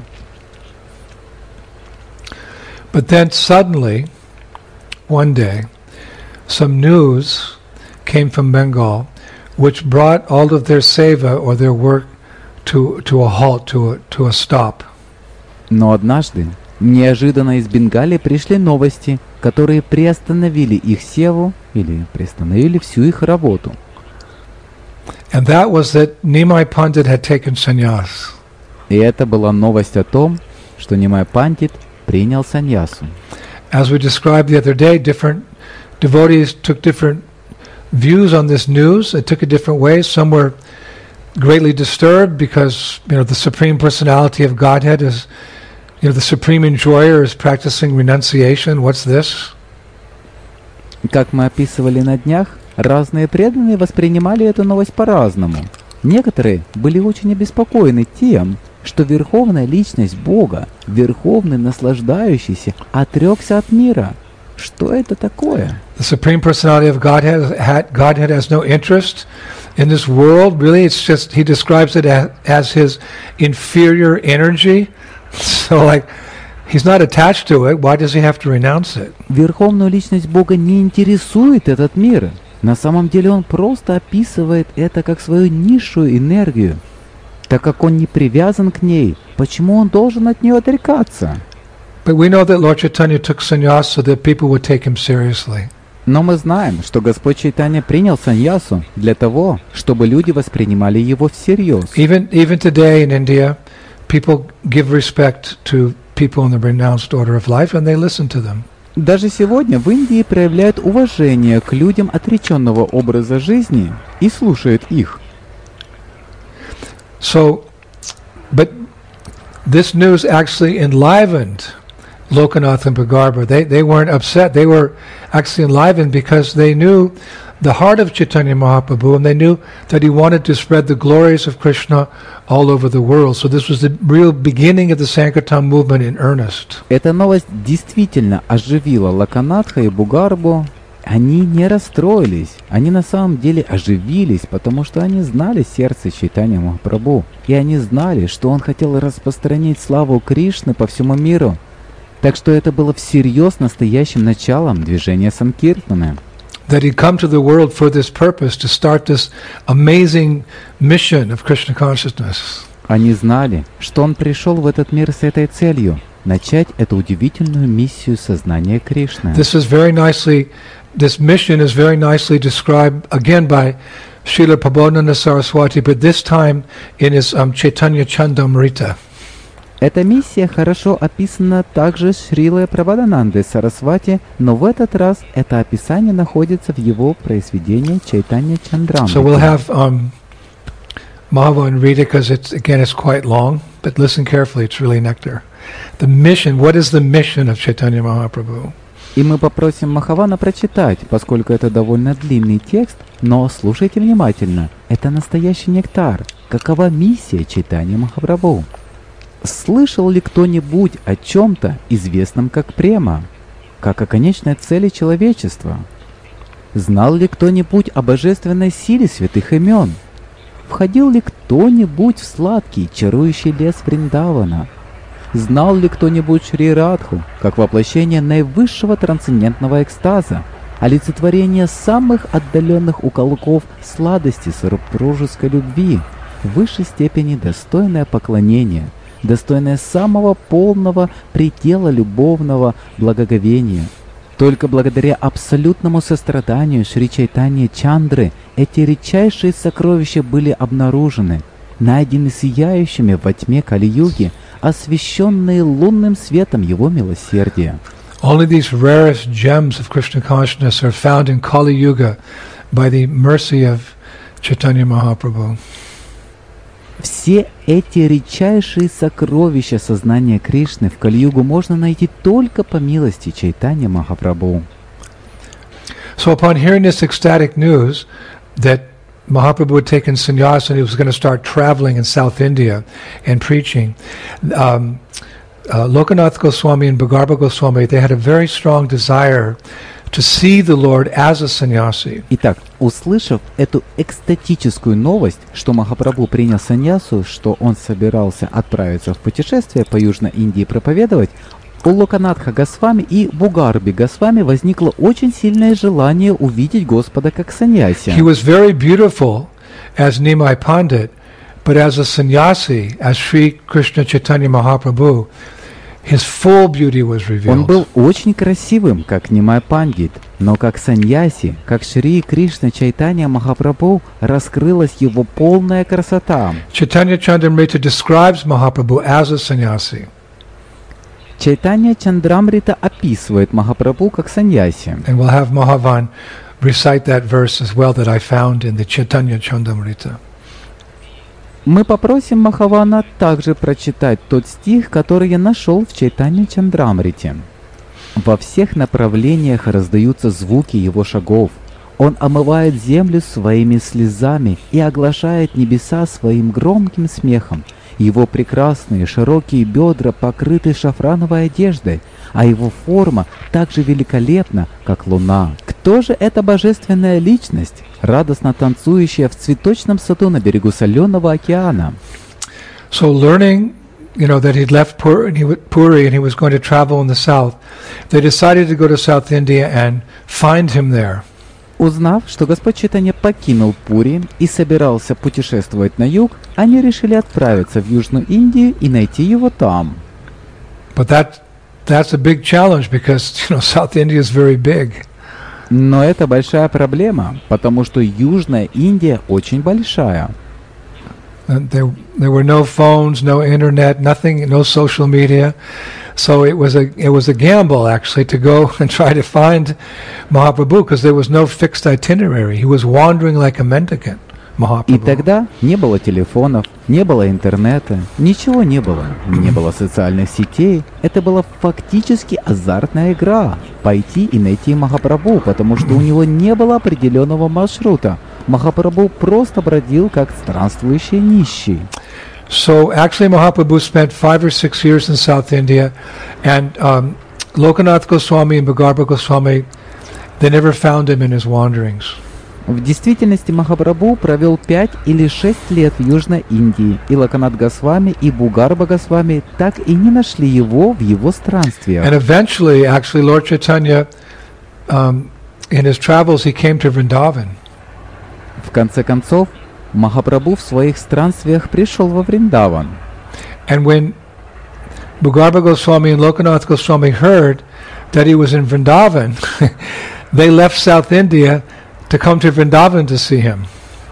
But then suddenly, one day, some news came from Bengal, which brought all of their seva or their work to to a halt, to a to a stop. Но однажды неожиданно из Бенгалии пришли новости, которые приостановили их севу или приостановили всю их работу. And that was that Nimai Pandit had taken sannyas. И это была новость о том, что Нимай Пандит принял саньясу. As we described the other day, different devotees took different views on this news. They took it different ways. Some were greatly disturbed because, you know, the Supreme Personality of Godhead is, you know, the Supreme Enjoyer is practicing renunciation. What's this? Как мы описывали на днях, Разные преданные воспринимали эту новость по-разному. Некоторые были очень обеспокоены тем, что Верховная Личность Бога, Верховный Наслаждающийся, отрекся от мира. Что это такое? The Supreme Personality of Godhead, had, Godhead has no interest in this world. Really, it's just, he describes it as, as his inferior energy. So, like, he's not attached to it. Why does he have to renounce it? Верховную Личность Бога не интересует этот мир. На самом деле он просто описывает это как свою низшую энергию. Так как он не привязан к ней, почему он должен от нее отрекаться? But we know that Lord Chaitanya took sannyas so that people would take him seriously. Но мы знаем, что Господь Чайтанья принял саньясу для того, чтобы люди воспринимали его всерьез. Even even today in India, people give respect to people in the renounced order of life, and they listen to them. Даже сегодня в Индии проявляют уважение к людям отреченного образа жизни и слушают их. So, but this news actually enlivened Lokanath and Bhagarba. They they weren't upset. They were actually enlivened because they knew the heart of Chaitanya Mahaprabhu, and they knew that he wanted to spread the glories of Krishna all over the world. So this was the real beginning of the Sankirtan movement in earnest. Эта новость действительно оживила Локанатха и Бугарбу. Они не расстроились, они на самом деле оживились, потому что они знали сердце Чайтанья Махапрабху, и они знали, что он хотел распространить славу Кришны по всему миру. Так что это было всерьез настоящим началом движения Санкиртаны. That he'd come to the world for this purpose, to start this amazing mission of Krishna consciousness. Они знали, что он пришел в этот мир с этой целью — начать эту удивительную миссию сознания Кришны. This is very nicely, this mission is very nicely described again by Srila Prabodhananda Saraswati, but this time in his um, Chaitanya Chandamrita. Эта миссия хорошо описана также Шрилой Прабодханандой Сарасвати, но в этот раз это описание находится в его произведении Чайтанья Чандрамрити. So we'll have um, Mahavan read it because it's again it's quite long, but listen carefully, it's really nectar. The mission, what is the mission of Chaitanya Mahaprabhu? И мы попросим Махавана прочитать, поскольку это довольно длинный текст, но слушайте внимательно. Это настоящий нектар. Какова миссия Чайтанья Махапрабху? Слышал ли кто-нибудь о чем-то, известном как према, как о конечной цели человечества? Знал ли кто-нибудь о божественной силе святых имен? Входил ли кто-нибудь в сладкий, чарующий лес Вриндавана? Знал ли кто-нибудь Шри Радху, как воплощение наивысшего трансцендентного экстаза, олицетворение самых отдаленных уголков сладости супружеской любви, в высшей степени достойное поклонение, достойное самого полного предела любовного благоговения? Только благодаря абсолютному состраданию Шри Чайтаньи Чандры эти редчайшие сокровища были обнаружены, найдены сияющими во тьме Кали-юги, освещенные лунным светом его милосердия. Only these rarest gems of Krishna consciousness are found in Kali Yuga by the mercy of Chaitanya Mahaprabhu. Все эти редчайшие сокровища сознания Кришны в Кали-югу можно найти только по милости Чайтаньи Махапрабху. So upon hearing this ecstatic news that Mahaprabhu had taken sannyas and he was going to start traveling in South India and preaching, um, uh, Lokanath Goswami and Bhagarba Goswami, they had a very strong desire to see the Lord as a sannyasi. Итак, услышав эту экстатическую новость, что Махапрабху принял саньясу, что он собирался отправиться в путешествие по Южной Индии проповедовать, у Локанатха Госвами и Бугарби Госвами возникло очень сильное желание увидеть Господа как саньяси. He was very beautiful as Nimai Pandit, but as a sannyasi, as Sri Krishna Chaitanya Mahaprabhu, his full beauty was revealed. Он был очень красивым, как Нимай Пандит, но как саньяси, как Шри Кришна Чайтанья Махапрабху, раскрылась его полная красота. Chaitanya Chandamrita describes Mahaprabhu as a sannyasi. Чайтанья Чандрамрита описывает Махапрабху как саньяси. And we'll have Mahavan recite that verse as well that I found in the Chaitanya Chandamrita. Мы попросим Махавана также прочитать тот стих, который я нашел в Чайтанья Чандрамрите. «Во всех направлениях раздаются звуки его шагов. Он омывает землю своими слезами и оглашает небеса своим громким смехом. Его прекрасные широкие бедра покрыты шафрановой одеждой, а его форма так же великолепна, как луна. Кто же эта божественная личность, радостно танцующая в цветочном саду на берегу соленого океана? So learning, you know, that he'd left Puri and, he w- Puri and he was going to travel in the south, they decided to go to South India and find him there. Узнав, что Господь Чайтанья покинул Пури и собирался путешествовать на юг, они решили отправиться в Южную Индию и найти его там. But that that's a big challenge because, you know, South India is very big. Но это большая проблема, потому что Южная Индия очень большая. And there, there were no phones, no internet, nothing, no social media. So it was a it was a gamble actually to go and try to find Mahaprabhu because there was no fixed itinerary. He was wandering like a mendicant. И Mahaprabhu. тогда не было телефонов, не было интернета, ничего не было, не было социальных сетей. Это была фактически азартная игра — пойти и найти Махапрабху, потому что у него не было определенного маршрута. Махапрабху просто бродил как странствующий нищий. So actually, Mahaprabhu spent five or six years in South India, and um, Lokanath Goswami and Bhagarbha Goswami, they never found him in his wanderings. В действительности Махапрабху провел пять или шесть лет в Южной Индии, и Локанат Госвами и Бугарба Госвами так и не нашли его в его странствиях. And eventually, actually, Lord Chaitanya, um, in his travels, he came to Vrindavan. В конце концов, Махапрабху в своих странствиях пришел во Вриндаван. And when Bhagarbha Goswami and Lokanath Goswami heard that he was in Vrindavan, they left South India to come to Vrindavan to see him.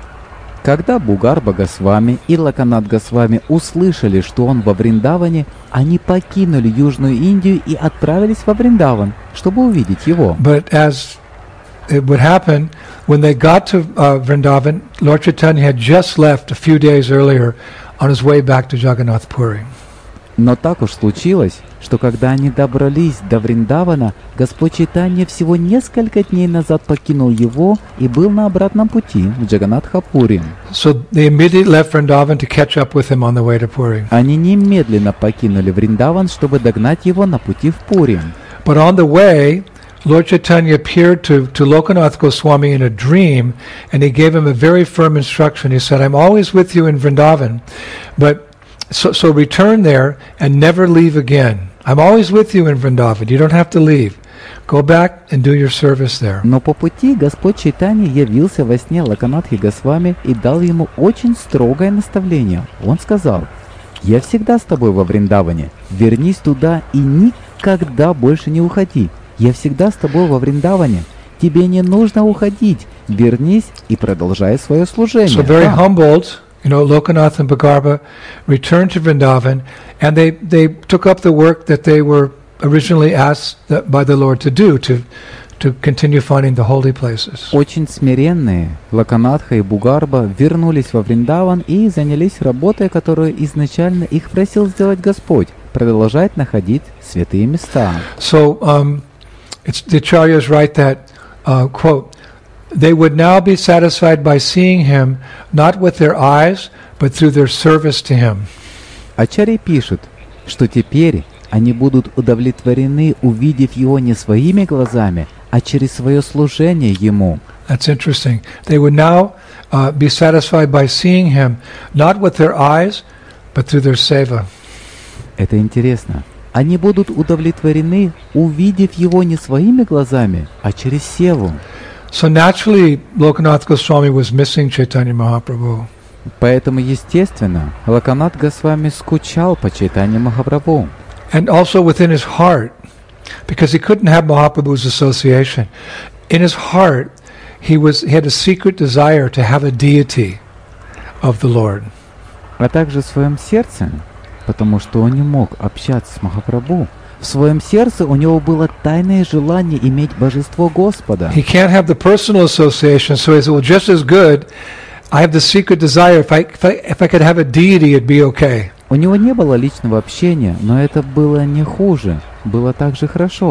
Когда Бугарба Госвами и Локанат Госвами услышали, что он во Вриндаване, они покинули Южную Индию и отправились во Вриндаван, чтобы увидеть его. But as it would happen, when they got to uh, Vrindavan, Lord Chaitanya had just left a few days earlier on his way back to Jagannath Puri. Но так уж случилось, что когда они добрались до Вриндавана, Господь Чайтанья всего несколько дней назад покинул его и был на обратном пути в Джаганнатха-Пури. So they immediately left Vrindavan to catch up with him on the way to Puri. Они немедленно покинули Вриндаван, чтобы догнать его на пути в Пури. But on the way, Lord Chaitanya appeared to, to Lokanath Goswami in a dream, and he gave him a very firm instruction. He said, I'm always with you in Vrindavan, but so, so return there and never leave again. I'm always with you in Vrindavan. You don't have to leave. Go back and do your service there. Но по пути Господь Чайтанья явился во сне Локанатхи Госвами и дал ему очень строгое наставление. Он сказал: «Я всегда с тобой во Вриндаване. Вернись туда и никогда больше не уходи. Я всегда с тобой во Вриндаване. Тебе не нужно уходить. Вернись и продолжай свое служение». So very Да. humbled, you know, Lokanath and Bhagarbha returned to Vrindavan, and they, they took up the work that they were originally asked that, by the Lord to do, to, to continue finding the holy places. Очень смиренные Локанатха и Бугарба вернулись во Вриндаван и занялись работой, которую изначально их просил сделать Господь, продолжать находить святые места. So um, it's, the acharyas write that, uh, quote, they would now be satisfied by seeing him not with their eyes, but through their service to him. Ачарьи пишут, что теперь они будут удовлетворены, увидев его не своими глазами, а через свое служение ему. That's interesting. They would now uh, be satisfied by seeing him not with their eyes, but through their seva. Это интересно. Они будут удовлетворены, увидев его не своими глазами, а через севу. So naturally, Lokanath Goswami was missing Chaitanya Mahaprabhu. Поэтому, естественно, Локанат Госвами скучал по Чайтанье Махапрабху. And also within his heart, because he couldn't have Mahaprabhu's association. In his heart, he was he had a secret desire to have a deity of the Lord. А также в своем сердце, потому что он не мог общаться с Махапрабху, в своем сердце у него было тайное желание иметь божество Господа. He can't have the personal association, so he said, well, just as good, I have the secret desire. If I, if I, if I could have a deity, it'd be okay. У него не было личного общения, но это было не хуже, было также хорошо.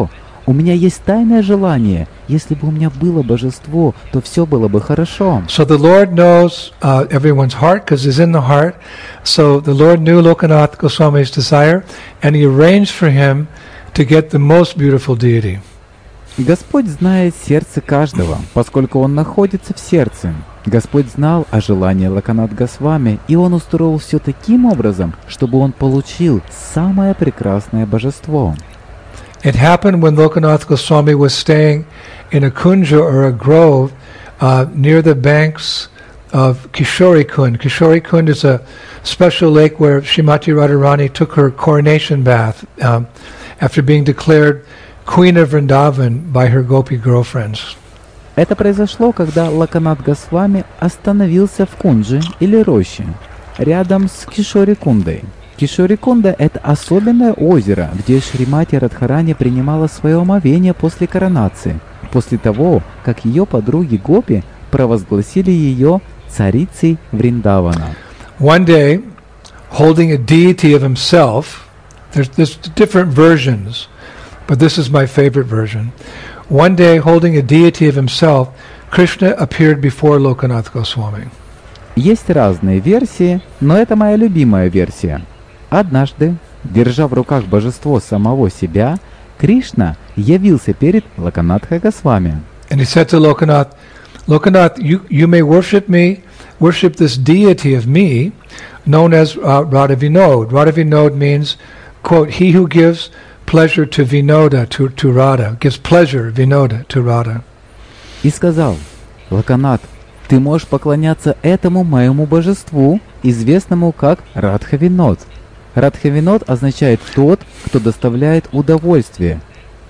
У меня есть тайное желание. Если бы у меня было божество, то все было бы хорошо. So the Lord knows uh, everyone's heart because He's in the heart. So the Lord knew Lokanath Goswami's desire, and He arranged for him to get the most beautiful deity. Господь знает сердце каждого, поскольку Он находится в сердце. Господь знал о желании Локанат Госвами, и Он устроил все таким образом, чтобы он получил самое прекрасное божество. It happened when Lokanath Goswami was staying in a kunja or a grove uh, near the banks of Kishori Kund. Kishori Kund is a special lake where Srimati Radharani took her coronation bath um, after being declared Queen of Vrindavan by her Gopi girlfriends. Это произошло, когда Локанат Госвами остановился в Кунджи или роще, рядом с Кишори-Кундой. Кишори-Кунда — это особенное озеро, где Шримати Радхарани принимала свое омовение после коронации, после того, как ее подруги Гопи провозгласили ее царицей Вриндавана. One day, holding a deity of himself, there's, there's different versions, but this is my favorite version. One day, holding a deity of himself, Krishna appeared before Lokanath Goswami. Есть разные версии, но это моя любимая версия. Однажды, держа в руках божество самого себя, Кришна явился перед Локанатхой Госвами. And he said to Lokanath, Lokanath, you, you may worship me, worship this deity of me, known as uh, Radha Vinod. Radha Vinod means, quote, he who gives pleasure to Vinoda, to, to Radha, gives pleasure, Vinoda, to Radha. И сказал: Локанат, ты можешь поклоняться этому моему божеству, известному как Радха Винод. Радха Винод означает тот, кто доставляет удовольствие.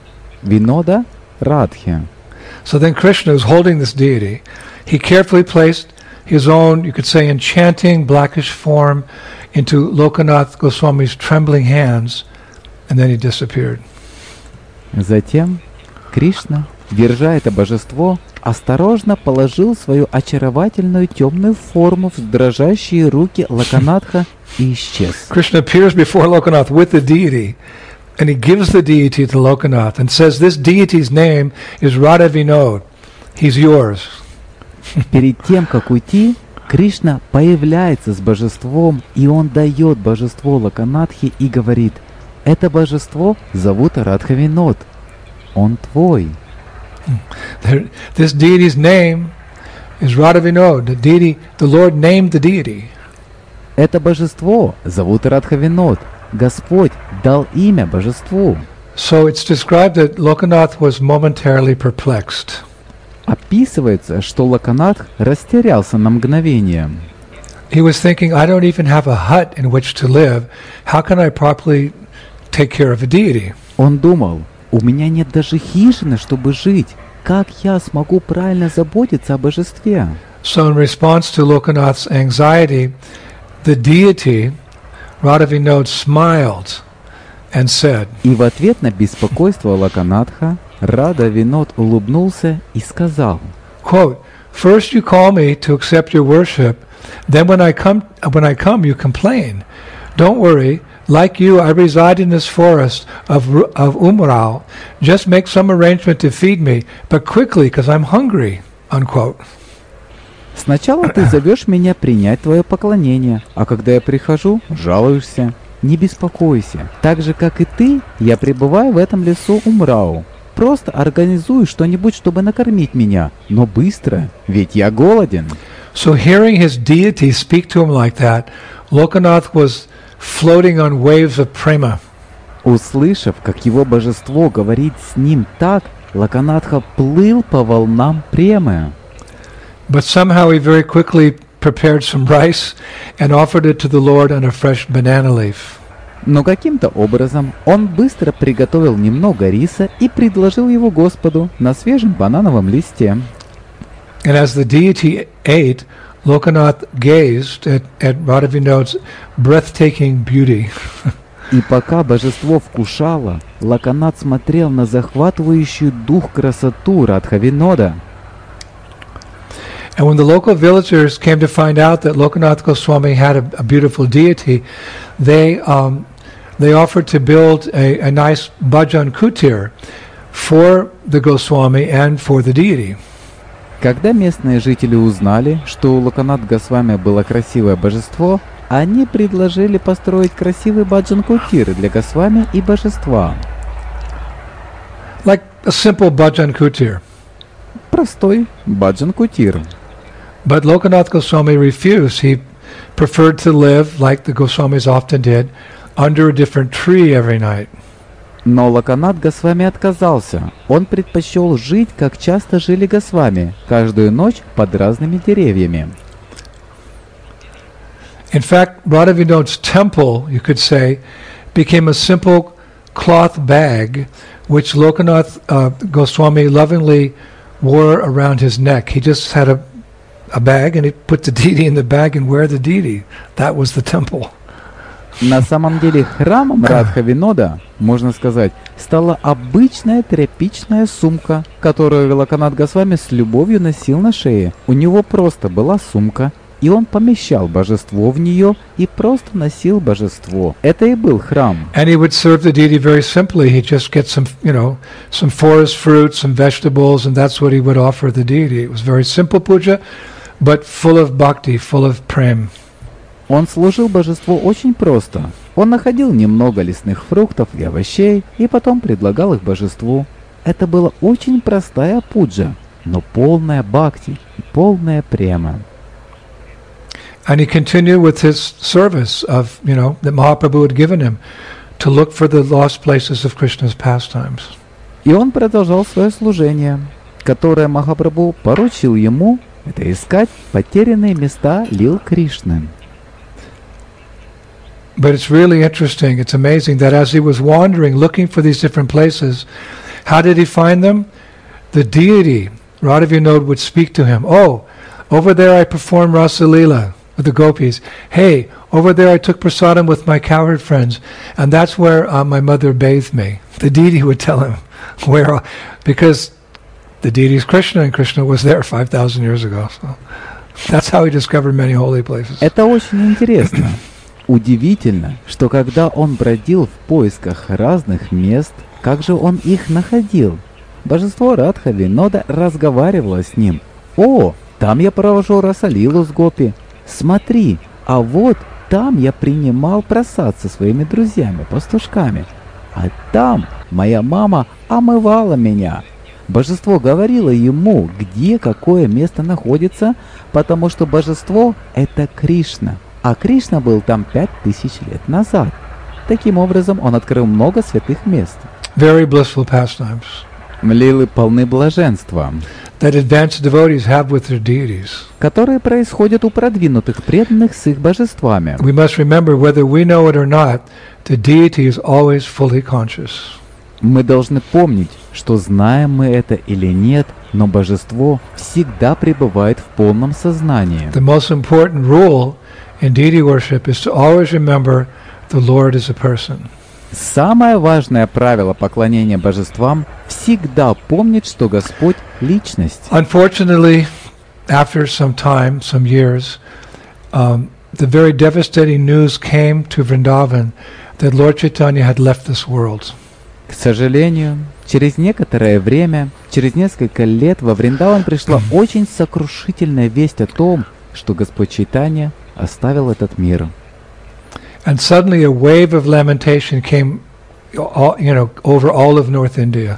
Винода — Радхи. So then Krishna was holding this deity. He carefully placed his own, you could say, enchanting blackish form into Lokanath Goswami's trembling hands, and then he disappeared. Затем Кришна, держа это божество, осторожно положил свою очаровательную темную форму в дрожащие руки Локанатха и исчез. Krishna appears before Lokanath with the deity, and he gives the deity to Lokanath and says, this deity's name is Radha Vinod. He's yours. Перед тем, как уйти, Кришна появляется с божеством, и он дает божество Локанатхе и говорит: это божество зовут Радха Винод. Он твой. This deity's name is Radha Vinod. The deity, the Lord named the deity. Это божество зовут Радха Винод. Господь дал имя божеству. So it's described that Lokanath was momentarily perplexed. Описывается, что Локанатх растерялся на мгновение. He was thinking, I don't even have a hut in which to live. How can I properly take care of a deity? Он думал: у меня нет даже хижины, чтобы жить. Как я смогу правильно заботиться о божестве? So in response to Lokanath's anxiety, the deity, Radha Vinod, smiled and said, И в ответ на беспокойство Локанатха Радха Винод улыбнулся и сказал: quote, first you call me to accept your worship, then when I come, when I come you complain. Don't worry, like you, I reside in this forest of, of Umrao. Just make some arrangement to feed me, but quickly, because I'm hungry, unquote. Сначала ты зовешь меня принять твое поклонение, а когда я прихожу, жалуешься. Не беспокойся. Так же, как и ты, я пребываю в этом лесу Умрау. Просто организуй что-нибудь, чтобы накормить меня, но быстро, ведь я голоден. So hearing his deity speak to him like that, Lokanath was floating on waves of prema. Услышав, как его божество говорит с ним так, Локанатха плыл по волнам премы. But somehow he very quickly prepared some rice and offered it to the Lord on a fresh banana leaf. Но каким-то образом он быстро приготовил немного риса и предложил его Господу на свежем банановом листе. And as the deity ate, Lokanath gazed at, at Radha Vinod's breathtaking beauty. И пока божество вкушало, Локанат смотрел на захватывающую дух красоту Радха Винода. And when the local villagers came to find out that Lokanath Goswami had a, a beautiful deity, they um, they offered to build a, a nice bhajan kutir for the Goswami and for the deity. Когда местные жители узнали, что у Локанат Госвами было красивое божество, они предложили построить красивый баджан-кутир для Госвами и божества. Like a simple bhajan kutir. Простой баджан-кутир. But Lokanath Goswami refused. He preferred to live, like the Goswamis often did, under a different tree every night. Но Локанат Госвами отказался. Он предпочел жить, как часто жили Госвами, каждую ночь под разными деревьями. In fact, Radha Vinod's temple, you could say, became a simple cloth bag which Lokanath uh, Goswami lovingly wore around his neck. He just had a, a bag and he put the deity in the bag and wear the deity. That was the temple. На самом деле храмом Радха Винода, можно сказать, стала обычная тряпичная сумка, которую Локанат Госвами с любовью носил на шее. У него просто была сумка, и он помещал божество в нее и просто носил божество. Это и был храм. And he would serve the deity very simply. He'd just get some, you know, some forest fruits, some vegetables, and that's what he would offer the deity. It was very simple puja, but full of bhakti, full of prem. Он служил божеству очень просто. Он находил немного лесных фруктов и овощей, и потом предлагал их божеству. Это была очень простая пуджа, но полная бхакти и полная према. And he continued with his service of, you know, that Mahaprabhu had given him to look for the lost places of Krishna's pastimes. И он продолжал свое служение, которое Махапрабху поручил ему, это искать потерянные места лил Кришны. But it's really interesting, it's amazing that as he was wandering, looking for these different places, how did he find them? The deity, Radha Vinod, would speak to him. Oh, over there I performed Rasa Leela with the gopis. Hey, over there I took prasadam with my cowherd friends, and that's where uh, my mother bathed me. The deity would tell him where, because the deity is Krishna, and Krishna was there five thousand years ago. So that's how he discovered many holy places. Это очень интересно. Удивительно, что когда он бродил в поисках разных мест, как же он их находил? Божество Радха Винода разговаривало с ним. «О, там я провожу Расалилу с гопи. Смотри, а вот там я принимал просад со своими друзьями-пастушками. А там моя мама омывала меня». Божество говорило ему, где какое место находится, потому что божество — это Кришна. А Кришна был там пять тысяч лет назад. Таким образом, он открыл много святых мест. Very blissful pastimes. Лилы полны блаженства, That advanced devotees have with their deities. которые происходят у продвинутых преданных с их божествами. We must remember, whether we know it or not, the deity is always fully conscious. Мы должны помнить, что знаем мы это или нет, но божество всегда пребывает в полном сознании. The most important rule in deity worship is to always remember the Lord is a person. Самое важное правило поклонения божествам — всегда помнить, что Господь — личность. Unfortunately, after some time, some years, um, the very devastating news came to Vrindavan that Lord Chaitanya had left this world. К сожалению, через некоторое время, через несколько лет во Вриндаван пришла очень сокрушительная весть о том, что Господь Чайтанья оставил этот мир. And suddenly a wave of lamentation came, all, you know, over all of North India.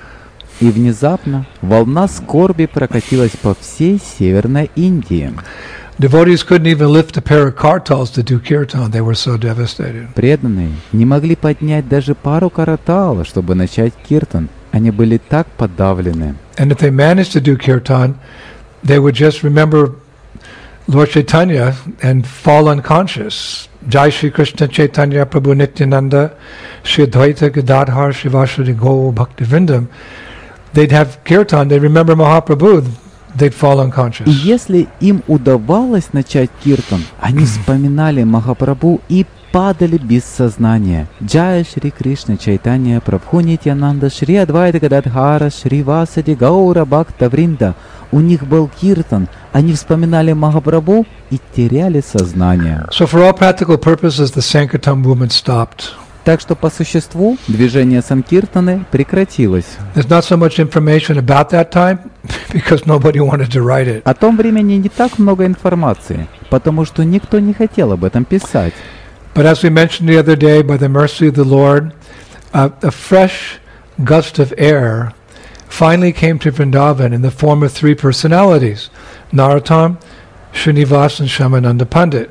И внезапно волна скорби прокатилась по всей Северной Индии. Devotees couldn't even lift a pair of kartals to do kirtan. They were so devastated. Преданные не могли поднять даже пару каратала, чтобы начать киртан. Они были так подавлены. And if they managed to do kirtan, they would just remember Lord Chaitanya and fall unconscious. Jai Shri Krishna Chaitanya Prabhu Nityananda Shri Advaita Gadadhar Shivashri Go Bhaktivinoda. They'd have kirtan, they'd remember Mahaprabhu, they'd fall unconscious. И если им удавалось начать киртан, они вспоминали Махапрабху и падали без сознания. Джая Шри Кришна Чайтанья Прабху Нитьянанда Шри Адвайта Гададхара Шри Васади Гаура Бхакта Вринда. У них был киртан, они вспоминали Махапрабху и теряли сознание. So for all practical purposes, the Sankirtan movement stopped. Так что по существу движение Санкиртаны прекратилось. There's not so much information about that time because nobody wanted to write it. О том времени не так много информации, потому что никто не хотел об этом писать. But as we mentioned the other day, by the mercy of the Lord, uh, a fresh gust of air finally came to Vrindavan in the form of three personalities, Narottam, Srinivas, and Shamananda Pandit.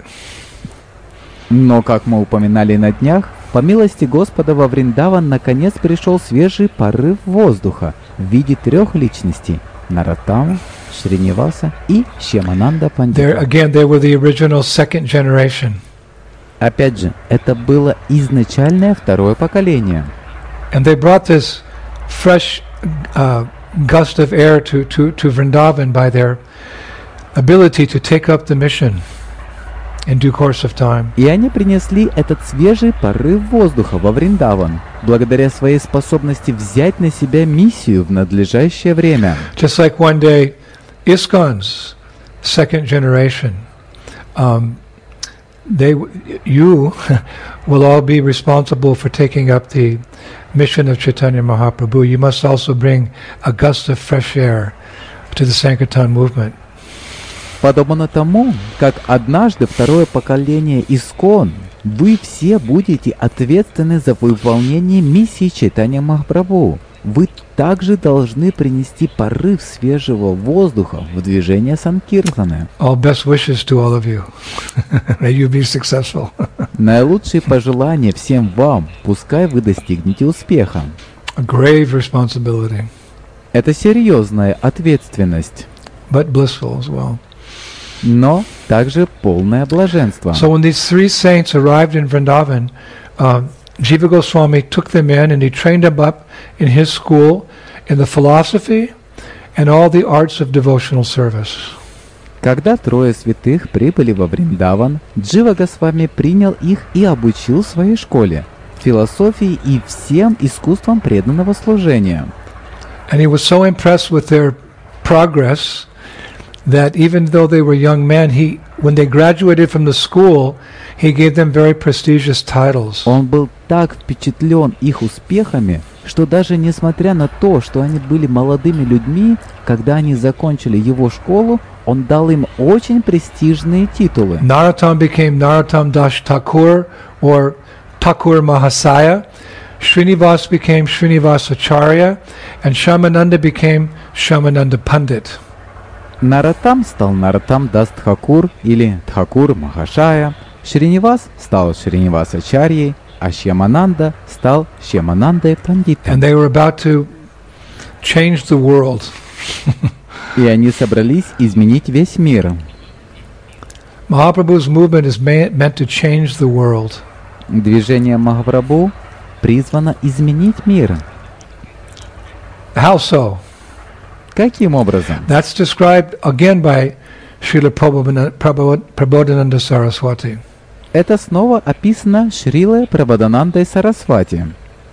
Но, как мы упоминали на днях, по милости Господа во Вриндаван наконец пришел свежий порыв воздуха в виде трех личностей – Нароттама, Шриниваса и Шьямананда There Пандита. again, they were the original second generation. Опять же, это было изначальное второе поколение. And they brought this fresh uh, gust of air to, to, to Vrindavan by their ability to take up the mission in due course of time. И они принесли этот свежий порыв воздуха во Вриндаван, благодаря своей способности взять на себя миссию в надлежащее время. Just like one day, ISKCON's second generation, um, they, you will all be responsible for taking up the mission of Chaitanya Mahaprabhu. You must also bring a gust of fresh air to the Sankirtan movement. Подобно тому, как однажды второе поколение ИСККОН, вы все будете ответственны за выполнение миссии Чайтанья Махапрабху. Вы также должны принести порыв свежего воздуха в движение Санкиртаны. All best wishes to all of you. May you be successful. Наилучшие пожелания всем вам, пускай вы достигнете успеха. A grave responsibility, Это серьезная ответственность, but blissful as well. но также полное блаженство. So when these three saints arrived in Vrindavan, um, Jiva Goswami took them in and he trained them up in his school in the philosophy and all the arts of devotional service. Когда трое святых прибыли во Вриндаван, Джива Госвами принял их и обучил в своей школе, философии и всем искусствам преданного служения. And he was so impressed with their progress that even though they were young men, he, when they graduated from the school, he gave them very prestigious titles. Он был так впечатлен их успехами, что даже несмотря на то, что они были молодыми людьми, когда они закончили его школу, он дал им очень престижные титулы. Narottam became Narottam Das Thakur or Thakur Mahasaya. Srinivas became Srinivas Acharya, and Shamananda became Shamananda Pandit. Нароттам стал Нароттам Дас Тхакур или Тхакур Махашая, Шринивас стал Шринивас Ачарьей, а Шьямананда стал Шьяманандой Пандитом. And they were about to change the world. И они собрались изменить весь мир. Mahaprabhu's movement is ma- meant to change the world. Движение Махапрабху призвано изменить мир. How so? Каким образом? That's described again by Srila Prabodhana- Prabod- Prabodhananda Saraswati. Это снова описано Шрилой Прабоданандой Сарасвати.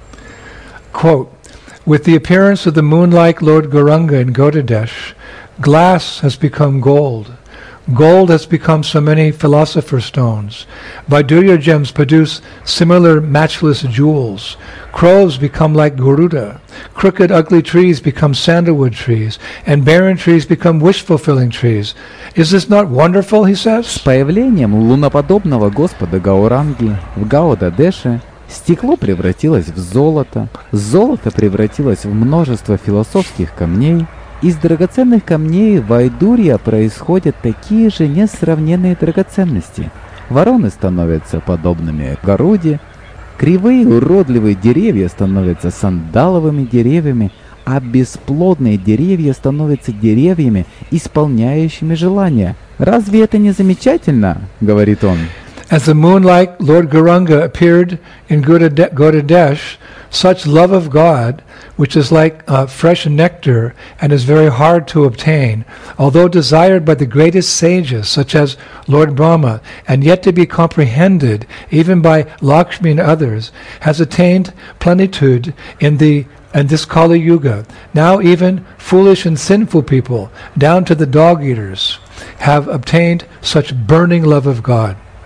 Quote, with the appearance of the moon-like Lord Gauranga in Gaudadesh, glass has become gold. Gold has become so many philosopher's stones. Vaidurya gems produce similar matchless jewels. Crows become like Garuda. Crooked, ugly trees become sandalwood trees. And barren trees become wish-fulfilling trees. Is this not wonderful, he С says? появлением луноподобного Господа Гауранги в Гаудадеше стекло превратилось в золото, золото превратилось в множество философских камней. Из драгоценных камней Вайдурья происходят такие же несравненные драгоценности. Вороны становятся подобными Гаруде, кривые уродливые деревья становятся сандаловыми деревьями, а бесплодные деревья становятся деревьями, исполняющими желания. Разве это не замечательно? Говорит он. As the moon-like Lord Gauranga appeared in Gaudade- Gaudadesh, such love of God, which is like uh, fresh nectar and is very hard to obtain, although desired by the greatest sages such as Lord Brahma, and yet to be comprehended even by Lakshmi and others, has attained plenitude in the in this Kali Yuga. Now even foolish and sinful people, down to the dog eaters, have obtained such burning love of God.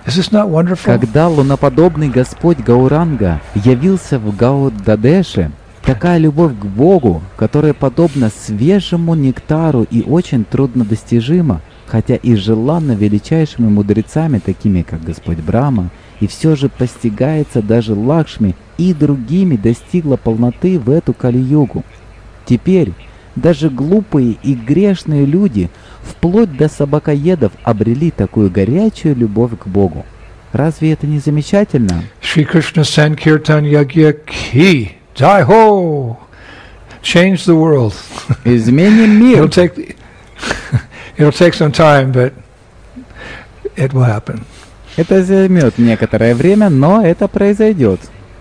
Is this not wonderful? Когда луноподобный Господь Гауранга явился в Гаудадеше, такая любовь к Богу, которая подобна свежему нектару и очень труднодостижима, хотя и желанна величайшими мудрецами, такими как Господь Брахма, и все же постигается даже Лакшми и другими, достигла полноты в эту Кали-югу. Теперь даже глупые и грешные люди, вплоть до собакоедов, обрели такую горячую любовь к Богу. Разве это не замечательно? Shri Krishna Sankirtan Yagya Ki Jai Ho! Change the world. Изменим мир. It'll take it'll take some time, but it will happen. Это займет некоторое время, но это произойдет.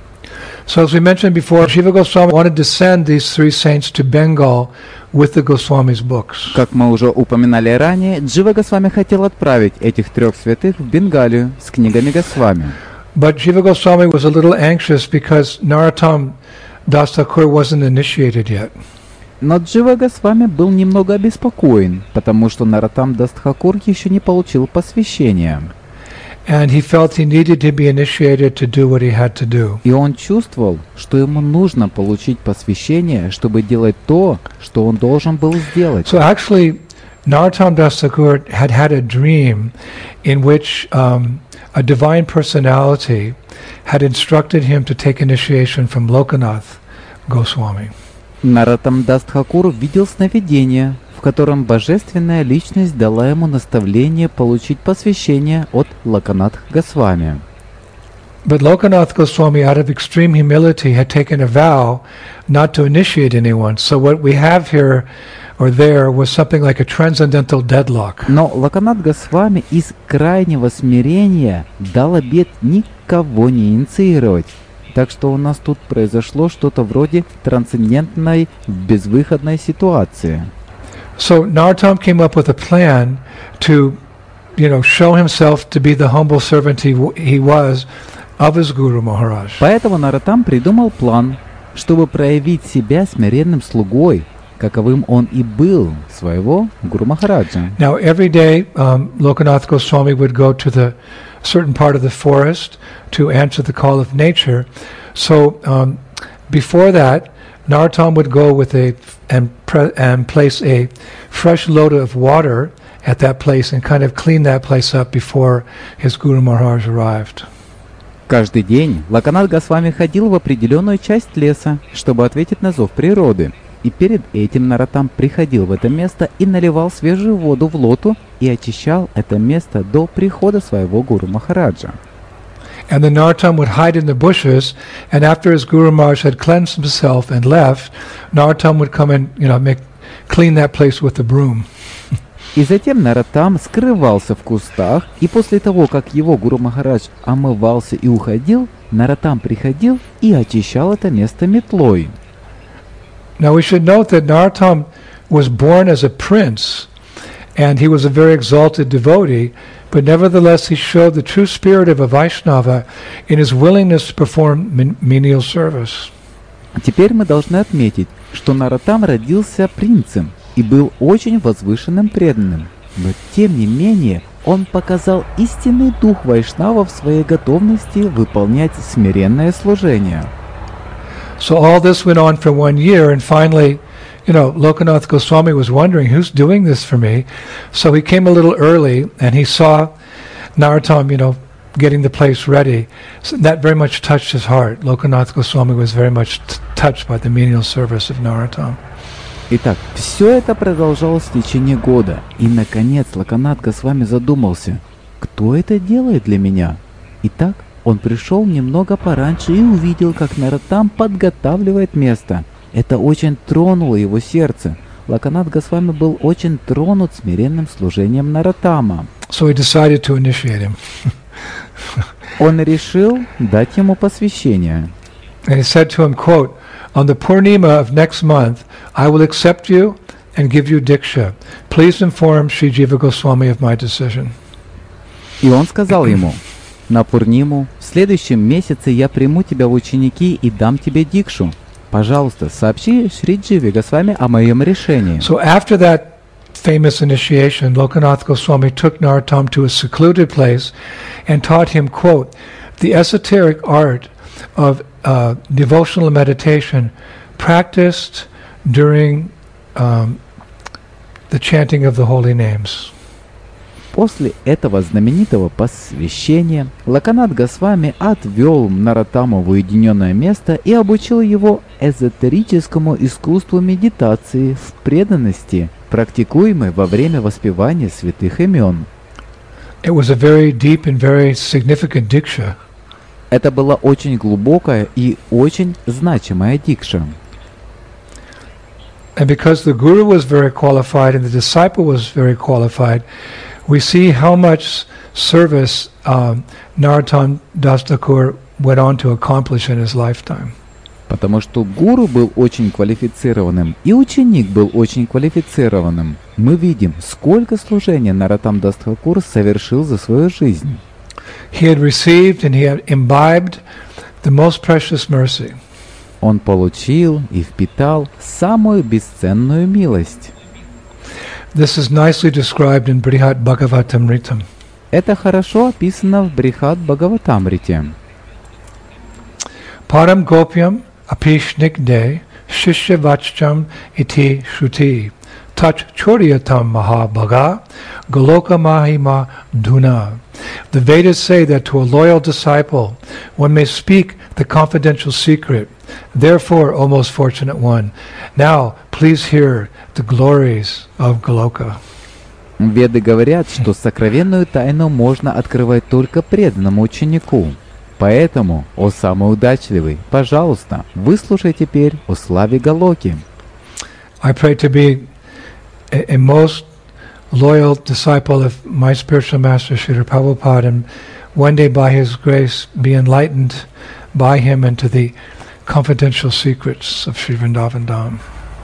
So as we mentioned before, Jiva Goswami wanted to send these three saints to Bengal with the Goswami's books. Как мы уже упоминали ранее, Джива Госвами хотел отправить этих трех святых в Бенгалию с книгами Госвами. But Jiva Goswami was a little anxious because Narottam Das Thakur wasn't initiated yet. Но Джива Госвами был немного обеспокоен, потому что Нароттам Дас Тхакур еще не получил посвящения. And he felt he needed to be initiated to do what he had to do. И он чувствовал, что ему нужно получить посвящение, чтобы делать то, что он должен был сделать. So actually, Narottam Das Thakur had had a dream in which um, a divine personality had instructed him to take initiation from Lokanath Goswami. Нароттам Дас Тхакур видел сновидение, в котором божественная личность дала ему наставление получить посвящение от Локанатх Госвами. But Lokanath Goswami, out of extreme humility, had taken a vow not to initiate anyone. So what we have here or there was something like a transcendental deadlock. Но Локанатх Госвами из крайнего смирения дал обет никого не инициировать. Так что у нас тут произошло что-то вроде трансцендентной безвыходной ситуации. So Narottam came up with a plan to, you know, show himself to be the humble servant he, he was of his Guru Maharaj. Поэтому Нароттам придумал план, чтобы проявить себя смиренным слугой, каковым он и был своего Гуру Махараджа. Now every day um, Lokanath Goswami would go to the certain part of the forest to answer the call of nature. So um, before that, Narottam would go with a and pre, and place a fresh load of water at that place and kind of clean that place up before his Guru Maharaj arrived. Каждый день Локанатх Госвами ходил в определенную часть леса, чтобы ответить на зов природы. И перед этим Нароттам приходил в это место и наливал свежую воду в лоту и очищал это место до прихода своего Гуру Махараджа. And then Narottam would hide in the bushes, and after his Guru Maharaj had cleansed himself and left, Narottam would come and, you know, make clean that place with the broom. И затем Нароттам скрывался в кустах, и после того, как его Гуру Махарадж омывался и уходил, Нароттам приходил и очищал это место метлой. Now we should note that Narottam was born as a prince, and he was a very exalted devotee, but nevertheless he showed the true spirit of a Vaishnava in his willingness to perform menial service. Теперь мы должны отметить, что Нароттам родился принцем и был очень возвышенным преданным, но тем не менее он показал истинный дух Вайшнава в своей готовности выполнять смиренное служение. So all this went on for one year, and finally, you know, Lokanath Goswami was wondering, who's doing this for me? So he came a little early, and he saw Narottam, you know, getting the place ready. So that very much touched his heart. Lokanath Goswami was very much t- touched by the menial service of Narottam. Итак, все это продолжалось в течение года, и, наконец, Локанатх Госвами задумался, кто это делает для меня? Итак, он пришел немного пораньше и увидел, как Нароттам подготавливает место. Это очень тронуло его сердце. Локанатх Госвами был очень тронут смиренным служением Нароттама. So he decided to initiate him. Он решил дать ему посвящение. And he said to him, quote, "On the Purnima of next month, I will accept you and give you Diksha. Please inform Sri Jiva Goswami of my decision." И он сказал ему, на Пурниму, в следующем месяце я приму тебя в ученики и дам тебе дикшу. Пожалуйста, сообщи Шри Дживе Госвами о моем решении. So after that famous initiation, Lokanath Goswami took Narottam to a secluded place and taught him, quote, the esoteric art of uh, devotional meditation practiced during um, the chanting of the holy names. После этого знаменитого посвящения Локанат Госвами отвел Нароттаму в уединенное место и обучил его эзотерическому искусству медитации в преданности, практикуемой во время воспевания святых имен. It was a very deep and very significant diksha. Это была очень глубокая и очень значимая дикша. And because the guru was very qualified and the disciple was very qualified, we see how much service um, Narottam Das Thakur went on to accomplish in his lifetime. Потому что гуру был очень квалифицированным, и ученик был очень квалифицированным. Мы видим, сколько служения Нароттам Дас Тхакур совершил за свою жизнь. He had received and he had imbibed the most precious mercy. Он получил и впитал самую бесценную милость. This is nicely described in Brihat Bhagavatamritam. Это хорошо описано в Брихат Бхагаватамрите. Param Gopyam Apishnikde Shishya iti Shruti Tach Choryatam Mahabhaga Goloka Mahima Duna. The Vedas say that to a loyal disciple one may speak the confidential secret. Therefore, O most fortunate one, now please hear the glories of Goloka. Веды говорят, что сокровенную тайну можно открывать только преданному ученику. Поэтому, о самый удачливый, пожалуйста, выслушай теперь о славе Галоки. I pray to be a, a most loyal disciple of my spiritual master Srila Prabhupada, and one day by his grace be enlightened by him into the confidential secrets of Sri Vrindavan Dham.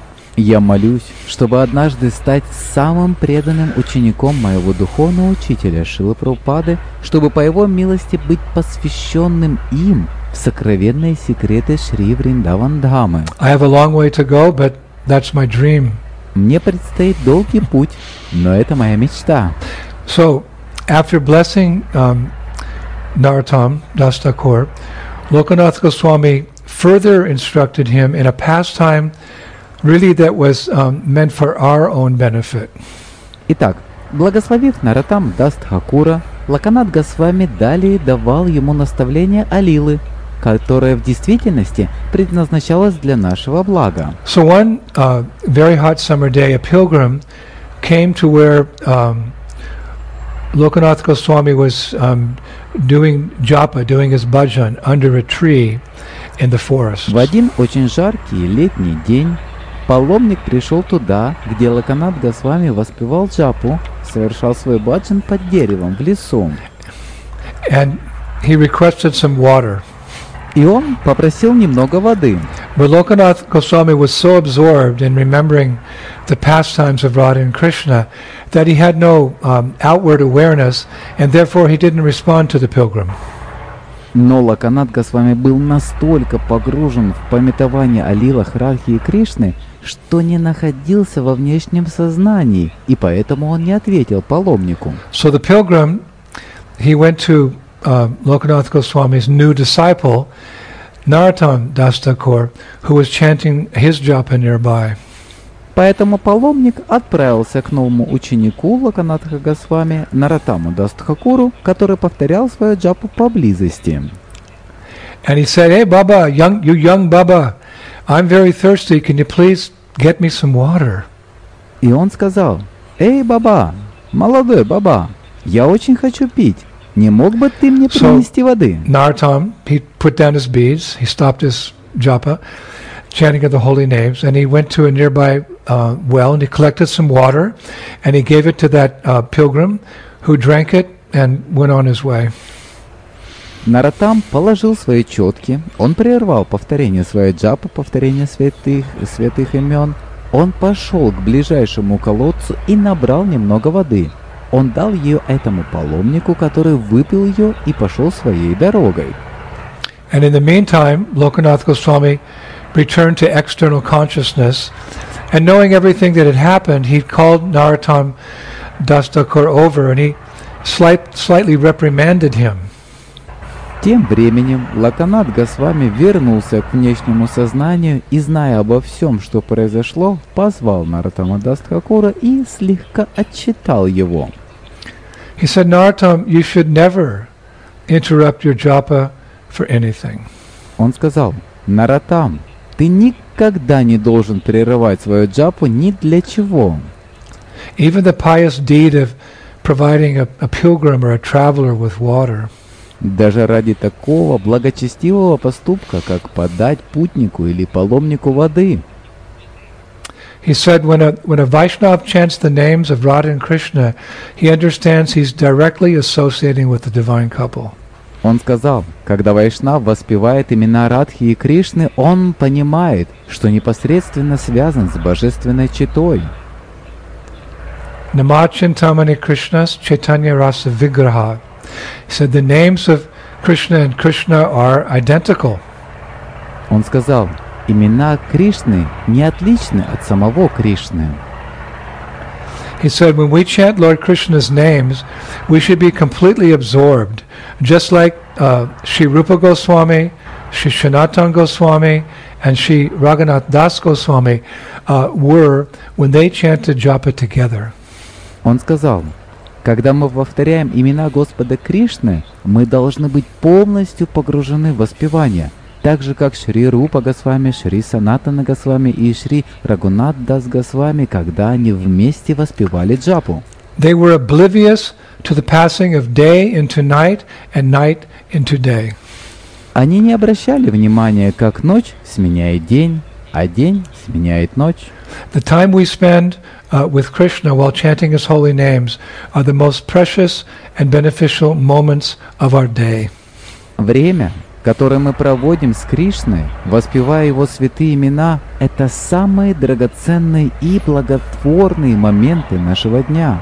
Я молюсь, чтобы однажды стать самым преданным учеником моего духовного учителя Шрилы Прабхупады, чтобы по его милости быть посвященным им в сокровенные секреты Шри Вриндаван Дхамы. I have a long way to go, but that's my dream. Мне предстоит долгий путь, но это моя мечта. So, after blessing um, Narottam Das Thakur, Lokanath Goswami further instructed him in a pastime really that was um, meant for our own benefit. Итак, благословив Нароттам Дас Тхакура, Локанат Госвами далее давал ему наставление о лилы, которое в действительности предназначалось для нашего блага. So one uh, very hot summer day, a pilgrim came to where um, Lokanath Goswami was um, doing japa, doing his bhajan under a tree in the forest. В один очень жаркий летний день паломник пришел туда, где Локанат Госвами воспевал джапу, совершал свой баджан под деревом в лесу. And he requested some water. И он попросил немного воды. But Lokanath Goswami was so absorbed in remembering the pastimes of Radha and Krishna that he had no um, outward awareness, and therefore he didn't respond to the pilgrim. Но Локанат Госвами был настолько погружен в памятование о лилах Радхи и Кришны, что не находился во внешнем сознании, и поэтому он не ответил паломнику. So the pilgrim, he went to uh, Lokanath Goswami's new disciple, Narottam Das Thakur, who was chanting his japa nearby. Поэтому паломник отправился к новому ученику Локанатха Госвами, Нароттаму Дас Тхакуру, который повторял свою джапу поблизости. And he said, "Hey Baba, young, you young Baba, I'm very thirsty. Can you please get me some water?" И он сказал: «Эй, Баба, молодой Баба, я очень хочу пить. Не мог бы ты мне принести воды?» Narottam, he put down his beads, he stopped his japa, chanting of the holy names, and he went to a nearby uh, well and he collected some water and he gave it to that uh, pilgrim who drank it and went on his way. Нароттам положил свои четки, он прервал повторение своей джапы, повторение святых, святых имен. Он пошел к ближайшему колодцу и набрал немного воды. Он дал ее этому паломнику, который выпил ее и пошел своей дорогой. And in the meantime, Lokanath Goswami returned to external consciousness And knowing everything that had happened, he called Narottam Das Thakur over and he slight, slightly reprimanded him. Тем временем Локанат Госвами вернулся к внешнему сознанию и, зная обо всем, что произошло, позвал Нароттама Дас Тхакура и слегка отчитал его. He said, Narottam, you should never interrupt your japa for anything. Он сказал: Нароттам, ты никогда не должен прерывать свою джапу ни для чего. Even the pious deed of providing a, a pilgrim or a traveler with water. Даже ради такого благочестивого поступка, как подать путнику или паломнику воды. He said, when a, when a Vaishnava chants the names of Radha and Krishna, he understands he's directly associating with the divine couple. Он сказал, когда Вайшнав воспевает имена Радхи и Кришны, он понимает, что непосредственно связан с божественной четой. Nama Chintamani Krishnas Chaitanya Rasa Vigraha. He said the names of Krishna and Krishna are identical. Он сказал, имена Кришны не отличны от самого Кришны. He said when we chant Lord Krishna's names, we should be completely absorbed, just like uh, Sri Rupa Goswami, Sri Sanatana Goswami, and Sri Raghunath Das Goswami uh, were when they chanted japa together. Он сказал, когда мы повторяем имена Господа Кришны, мы должны быть полностью погружены в воспевание, так же как Шри Рупа Госвами, Шри Санатана Госвами и Шри Рагунат Дас Госвами, когда они вместе воспевали джапу. They were oblivious to the passing of day into night and night into day. Они не обращали внимания, как ночь сменяет день, а день сменяет ночь. The time we spend uh, with Krishna while chanting his holy names are the most precious and beneficial moments of our day. Время, которое мы проводим с Кришной, воспевая Его святые имена, это самые драгоценные и благотворные моменты нашего дня.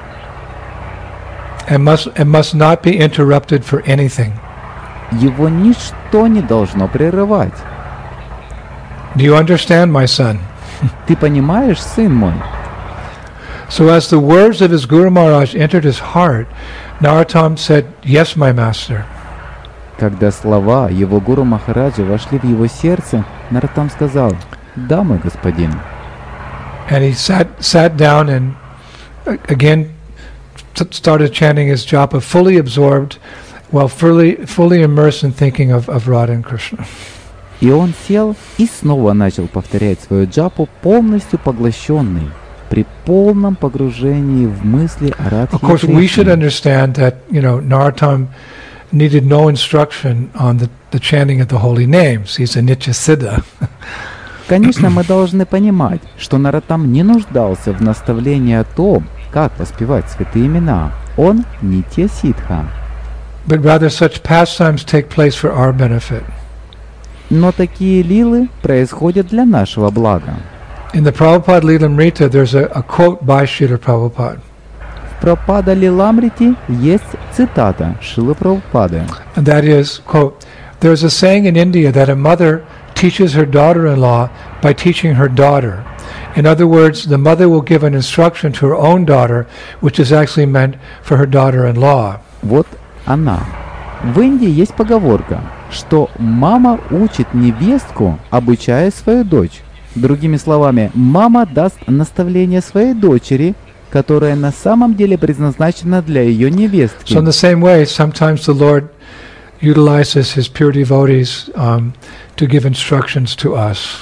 And must, and must not be interrupted for anything. Его ничто не должно прерывать. Do you understand, my son? Ты понимаешь, сын мой? So as the words of his Guru Maharaj entered his heart, Narottam said, "Yes, my master." Когда слова его Гуру Махараджа вошли в его сердце, Нароттам сказал: «Да, мой господин». And he sat sat down and again t- started chanting his japa, fully absorbed, while fully fully immersed in thinking of, of Radha and Krishna. И он сел и снова начал повторять свою джапу, полностью поглощенный, при полном погружении в мысли о Радхе и Of course, we should Кришне. understand that, you know, Narottam needed no instruction on the, the chanting of the holy names. He's a Nitya Siddha. Конечно, мы должны понимать, что Нароттам не нуждался в наставлении о том, как воспевать святые имена. Он Нитья Сидха. But rather such pastimes take place for our benefit. Но такие лилы происходят для нашего блага. In the Prabhupada Lilamrita, there's a, a quote by Srila Prabhupada. В Прабхупада Лиламрити есть цитата Шрилы Прабхупады. And that is, quote, "There's a saying in India that a mother teaches her daughter-in-law by teaching her daughter. In other words, the mother will give an instruction to her own daughter, which is actually meant for her daughter-in-law." Вот она. В Индии есть поговорка, что мама учит невестку, обучая свою дочь. Другими словами, мама даст наставление своей дочери, которая на самом деле предназначена для ее невестки. So in the same way, sometimes the Lord utilizes his pure devotees um, to give instructions to us.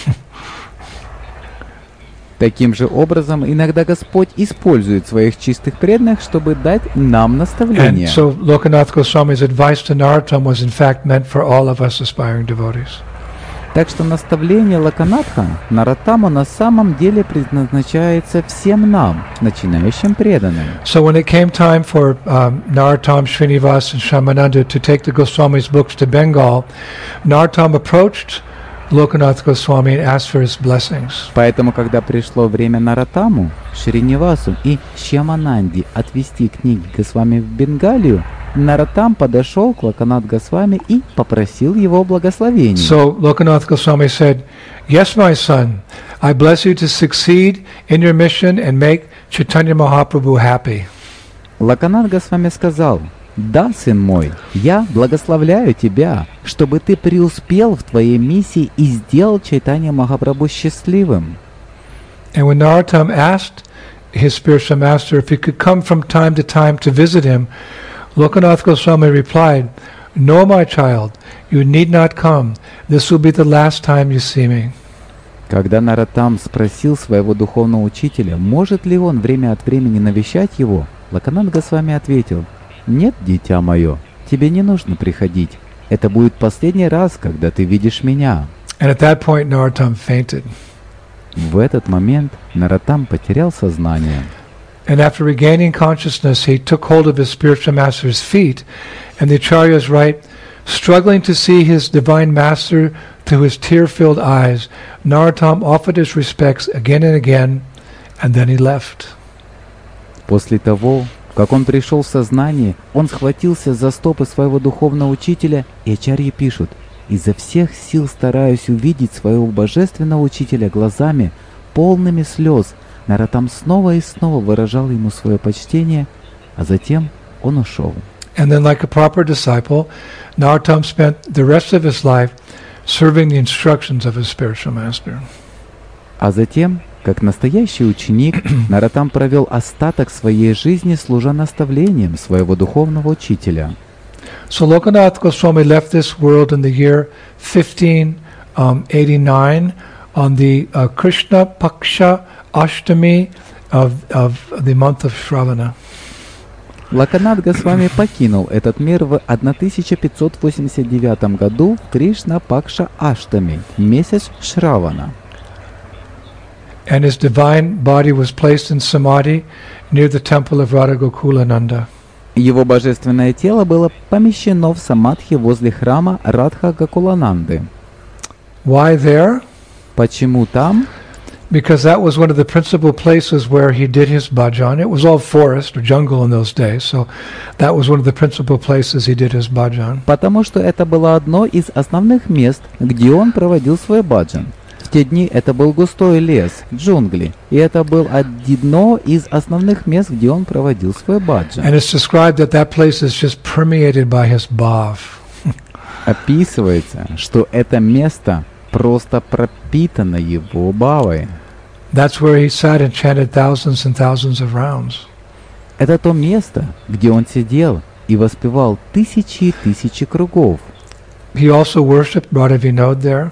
Таким же образом, иногда Господь использует своих чистых преданных, чтобы дать нам And наставление. so Lokanath Goswami's advice to Narottam was in fact meant for all of us aspiring devotees. Так что наставление Локанатха Нароттаму на самом деле предназначается всем нам, начинающим преданным. So when it came time for um, Narottam, Srinivas, and Shyamananda to take the Goswami's books to Bengal, Narottam approached Lokanath Goswami and asked for his blessings. Поэтому, когда пришло время Нароттаму, Шринивасу и Шьямананде отвезти книги Госвами в Бенгалию, Наратам подошел к Локанат Госвами и попросил его благословения. So Lokanath Goswami said, "Yes, my son, I bless you to succeed in your mission and make Chaitanya Mahaprabhu happy." Локанат Госвами сказал: «Да, сын мой, я благословляю тебя, чтобы ты преуспел в твоей миссии и сделал Чайтанья Махапрабху счастливым». And when Narottam asked his spiritual master if he could come from time to time to visit him, Lokanath Goswami replied, "No, my child, you need not come. This will be the last time you see me." Когда Нароттам спросил своего духовного учителя, может ли он время от времени навещать его, Локанат Госвами ответил: «Нет, дитя мое, тебе не нужно приходить. Это будет последний раз, когда ты видишь меня». And at that point, Narottam fainted. В этот момент Нароттам потерял сознание. And after regaining consciousness, he took hold of his spiritual master's feet, and the acharyas write, struggling to see his divine master through his tear-filled eyes, Narottam offered his respects again and again, and then he left. После того, как он пришел в сознание, он схватился за стопы своего духовного учителя, и ачарьи пишут: «Изо всех сил стараюсь увидеть своего божественного учителя глазами, полными слез». Нароттам снова и снова выражал ему свое почтение, а затем он ушел. And then, like a proper disciple, Narottam spent the rest of his life serving the instructions of his spiritual master. А затем, как настоящий ученик, Нароттам провел остаток своей жизни, служа наставлением своего духовного учителя. So Lokanath Goswami left this world in the year fifteen eighty-nine on the uh, Krishna Paksha Ashtami of, of the month of Shravana. Локанат Госвами покинул этот мир в тысяча пятьсот восемьдесят девятом году в Кришна Пакша Аштами, месяц Шравана. And his divine body was placed in Samadhi near the temple of Radha Gokulananda. Его божественное тело было помещено в самадхи возле храма Радха Гокулананды. Why there? Почему там? Because that was one of the principal places where he did his bhajan. It was all forest or jungle in those days, so that was one of the principal places he did his bhajan. Потому что это было одно из основных мест, где он проводил свой баджан. В те дни это был густой лес, джунгли, и это был одно из основных мест, где он проводил свой баджан. And it's described that that place is just permeated by his bhav. Описывается, что это место просто пропитано его бхавой. That's where he sat and chanted thousands and thousands of rounds. Это то место, где он сидел и воспевал тысячи и тысячи кругов. He also worshipped Radha Vinod there.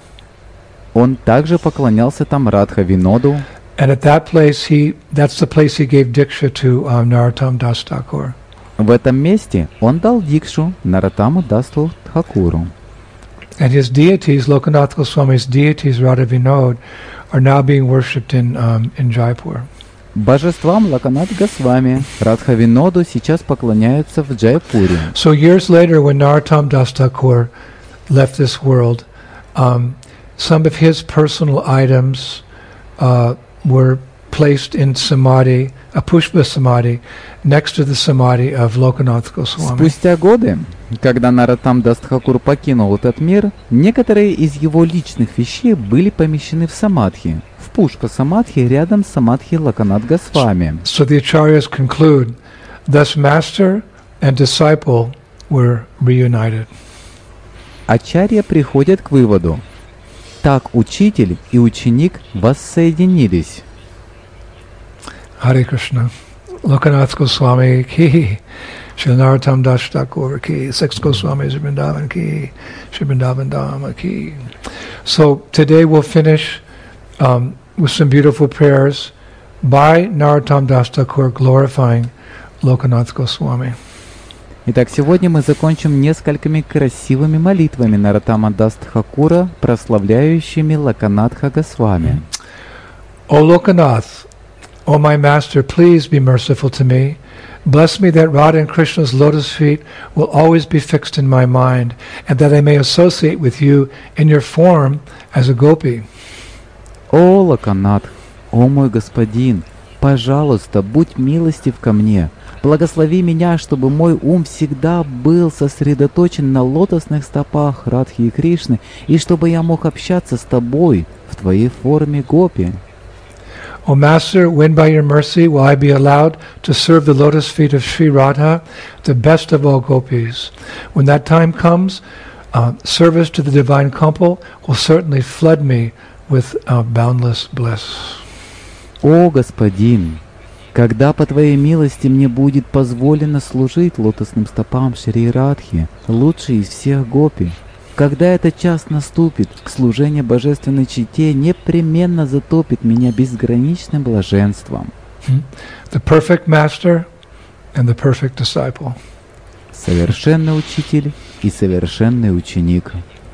Он также поклонялся там Радха Виноду. And at that place, he that's the place he gave diksha to um, Narottam Das Thakur. В этом месте он дал дикшу Нароттаму Дасу Тхакуру. And his deities, Lokanath Goswami's deities, Radha Vinod, are now being worshipped in um, in Jaipur. Божествам Локанат Госвами, Радха Виноду сейчас поклоняются в Джайпуре. So years later, when Narottam Das Thakur left this world, um, some of his personal items uh, were placed in samadhi, a pushpa samadhi, next to the samadhi of Lokanath Goswami. Спустя годы, когда Нароттам Дас Тхакур покинул этот мир, некоторые из его личных вещей были помещены в самадхи, в пушка самадхи рядом с самадхи Локанат Госвами. So the acharyas conclude, thus master and disciple were reunited. Ачарья приходят к выводу: так учитель и ученик воссоединились. Hare Krishna. Lokanath Goswami ki, Shri Narottam Das Thakur ki, Six Goswamis of Vrindavan ki, Shri Vrindavan Dhama ki. So today we'll finish um, with some beautiful prayers by Narottam Das Thakur glorifying Lokanath Goswami. Итак, сегодня мы закончим несколькими красивыми молитвами Нароттама Дас Тхакура, прославляющими Локанатха Госвами. O Lokanath, O my master, please be merciful to me. Bless me that Radha and Krishna's lotus feet will always be fixed in my mind, and that I may associate with you in your form as a gopi. О Локанатх, о мой господин, пожалуйста, будь милостив ко мне. Благослови меня, чтобы мой ум всегда был сосредоточен на лотосных стопах Радхи и Кришны, и чтобы я мог общаться с тобой в твоей форме гопи. O Master, when by your mercy will I be allowed to serve the lotus feet of Sri Radha, the best of all gopis? When that time comes, uh, service to the divine couple will certainly flood me with uh, boundless bliss. О Господин, когда по Твоей милости мне будет позволено служить лотосным стопам Шри Радхи, лучшей из всех гопи, когда этот час наступит, служение божественной чите непременно затопит меня безграничным блаженством. The perfect master and the perfect disciple. Совершенный учитель и совершенный ученик.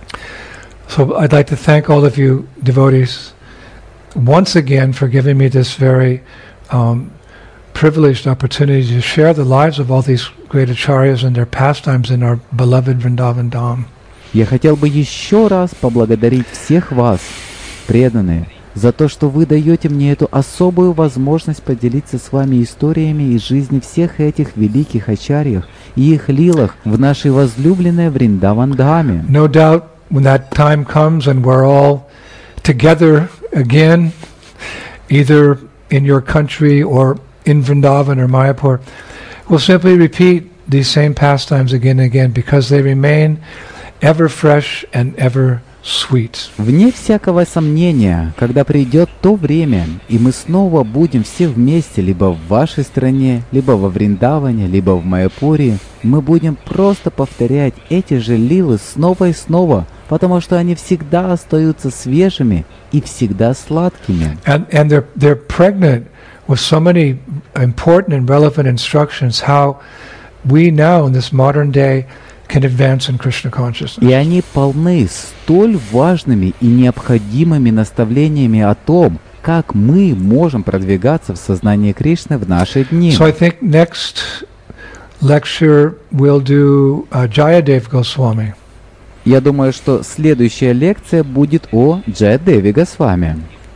So I'd like to thank all of you devotees once again for giving me this very um, privileged opportunity to share the lives of all these great acharyas and their pastimes in our beloved Vrindavan Dham. Я хотел бы еще раз поблагодарить всех вас, преданные, за то, что вы даете мне эту особую возможность поделиться с вами историями из жизни всех этих великих ачарьях и их лилах в нашей возлюбленной Вриндаван-Дхаме. No doubt when that time comes and we're all together again, either in your country or in Vrindavan or Mayapur, we'll simply repeat these same pastimes again and again because they remain ever fresh and ever sweet. Вне всякого сомнения, когда придет то время, и мы снова будем все вместе, либо в вашей стране, либо во Вриндаване, либо в Майяпуре, мы будем просто повторять эти же лилы снова и снова, потому что они всегда остаются свежими и всегда сладкими. And, and they're, they're pregnant with so many important and relevant instructions how we now in this modern day can advance in Krishna consciousness. И они полны столь важными и необходимыми наставлениями о том, как мы можем продвигаться в сознании Кришны в наши дни. So I think next lecture we'll do uh, Jayadev Goswami. Я думаю, что следующая лекция будет о Джаядеве Госвами.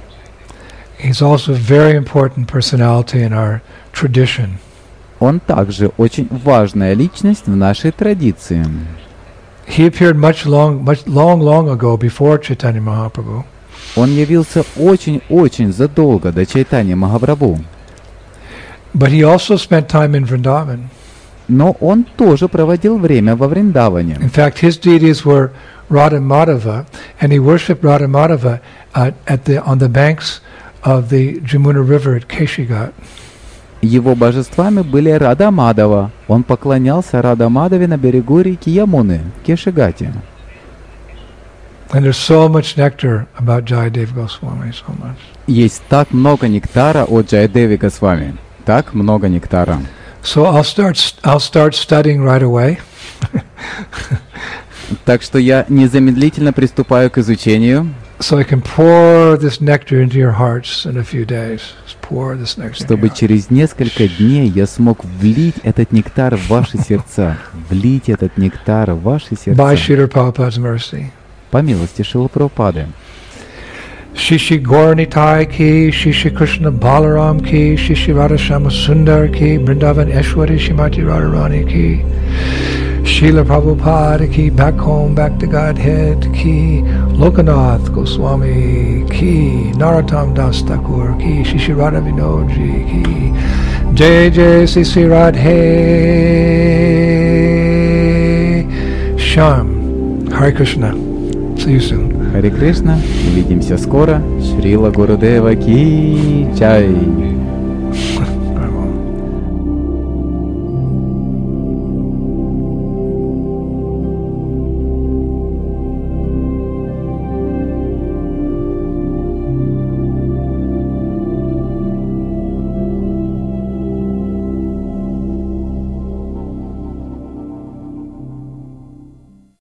He's also a very important personality in our tradition. Он также очень важная личность в нашей традиции. He appeared much long, much long, long ago before Chaitanya Mahaprabhu. Он явился очень-очень задолго до Чайтаньи Махапрабху. But he also spent time in Vrindavan. Но он тоже проводил время во Вриндаване. In fact, his deities were Radha Madhava, and he worshipped Radha Madhava uh, at the on the banks of the Jamuna River at Keshigat. Его божествами были Рада Мадава. Он поклонялся Рада Мадаве на берегу реки Ямуны, Кешигате. And there's so much nectar about Jayadev Goswami, so much. Есть так много нектара о Джаядеве Госвами. Так много нектара. So I'll start. I'll start studying right away. Так что я незамедлительно приступаю к изучению. So I can pour this nectar into your hearts in a few days. Just pour this nectar. Чтобы через несколько дней я смог влить этот нектар в ваши сердца. Влить этот нектар в ваши сердца. By Srila Prabhupada's mercy. По милости Шрилы Прабхупады. Shishi Gauranitai ki, Shishi Krishna Balaram ki, Shishi Radhashama Sundar ki, Vrindavan Eshwari Shrimati Radharani ki, Srila Prabhupada ki, back home, back to Godhead ki, Lokanath Goswami ki, Narottam Das Thakur ki, Shishi Radha Vinodji ki, Jai Jai Sisi Radhe Shyam. Hare Krishna. See you soon. Харе Кришна, увидимся скоро. Шрила Гурудева ки чай.